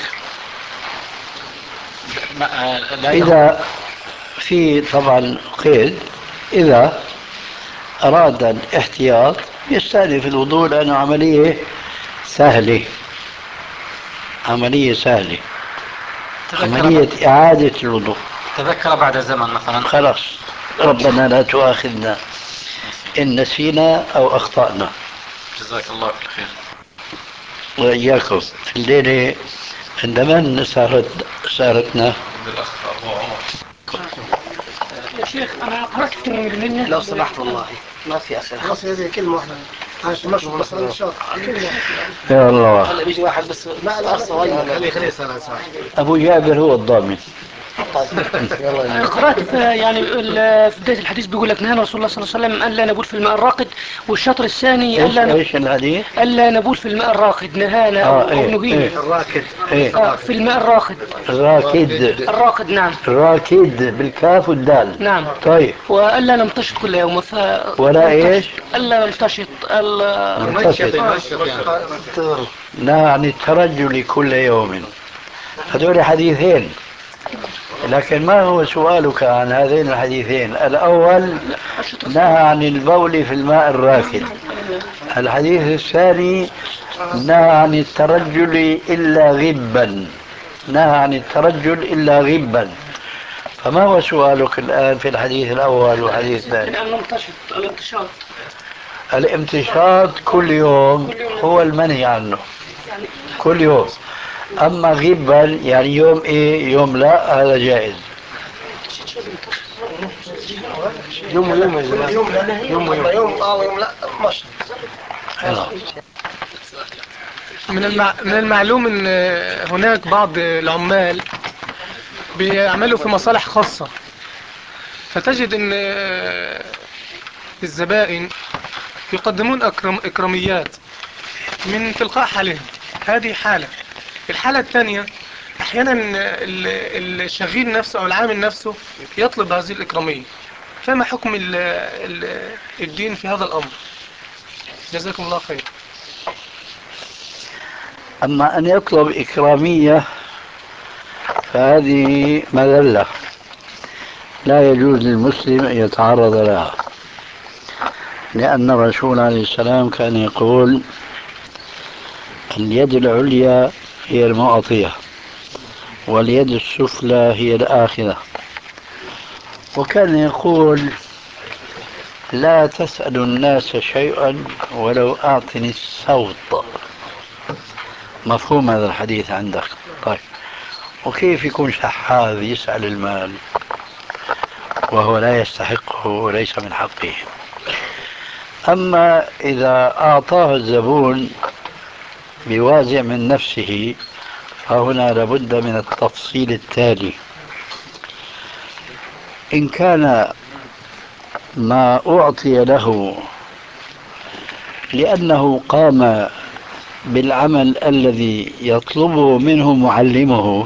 إذا في طبعا قيد، إذا أراد الاحتياط يستأنف الوضوء لأنه عملية سهلة، عملية سهلة، عملية إعادة الوضوء. تذكر بعد زمن مثلا، خلاص، ربنا لا تؤاخذنا إن نسينا أو أخطأنا. جزاك الله كل خير. وإياكم. في الليلة عندما سهرت سهرتنا يا شيخ أنا قرأت في المنية. لو سمحت والله ما في أسئلة. خلاص هذه كلمة واحدة. عايش مشروع مثلا إن شاء الله. يا الله. هلا بيجي واحد بس سؤال صغير. خليه خليه يسأل عن سؤال. أبو جابر هو الضامن. قرأت يعني في بداية الحديث بيقول لك نهانا رسول الله صلى الله عليه وسلم ألا نبول في الماء الراقد، والشطر الثاني إيش ألا إيش الحديث؟ ألا نبول في الماء الراقد، نهانا آه أو إيه نهينا. إيه. الراكد. إيه. آه في الماء الراقد. الراكد. الراقد نعم. راكد بالكاف والدال. نعم. طيب. وألا نمتشط كل يوم. ف ولا إيش؟ ألا نمتشط. نمتشط. لا عن الترجل كل يوم. هذول حديثين، لكن ما هو سؤالك عن هذين الحديثين؟ الأول نهى عن البول في الماء الراكد، الحديث الثاني نهى عن الترجل إلا غبا، نهى عن الترجل إلا غبا. فما هو سؤالك الآن في الحديث الأول والحديث الثاني؟ الانتشاط. الامتشاط كل يوم هو المنهي عنه كل يوم. أما غبا يعني يوم إيه يوم لا، هذا جائز. يوم ويوم يا جماعة. يوم لا يوم ويوم. يوم آه ويوم لا ماشي. من المع... من المعلوم ان هناك بعض العمال بيعملوا في مصالح خاصة، فتجد ان الزبائن يقدمون أكرم... اكراميات من تلقاء حالهم. هذه حالة. الحالة الثانية احيانا الشغيل نفسه او العامل نفسه يطلب هذه الاكرامية. فما حكم ال... ال... الدين في هذا الامر؟ جزاكم الله خير. أما أن يطلب إكرامية فهذه مذلة لا يجوز للمسلم أن يتعرض لها، لأن الرسول عليه السلام كان يقول اليد العليا هي المعطية واليد السفلى هي الآخذة، وكان يقول لا تسأل الناس شيئا ولو أعطني الصوت. مفهوم هذا الحديث عندك؟ طيب، وكيف يكون شحاذ يسأل المال وهو لا يستحقه وليس من حقه؟ أما إذا أعطاه الزبون بوازع من نفسه فهنا لابد من التفصيل التالي. إن كان ما أعطي له لأنه قام بالعمل الذي يطلبه منه معلمه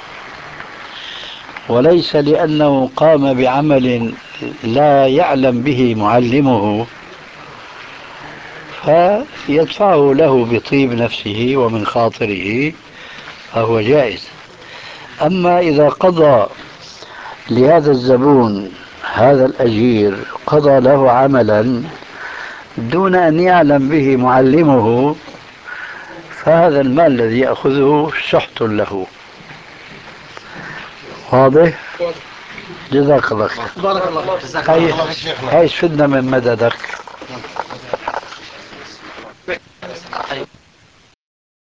وليس لأنه قام بعمل لا يعلم به معلمه، فيدفعه له بطيب نفسه ومن خاطره، فهو جائز. أما إذا قضى لهذا الزبون هذا الأجير قضى له عملا دون أن يعلم به معلمه، فهذا المال الذي يأخذه سحت له. واضح؟ جزاك الله خير. بارك الله فيك. هاي هاي فدنا من مددك.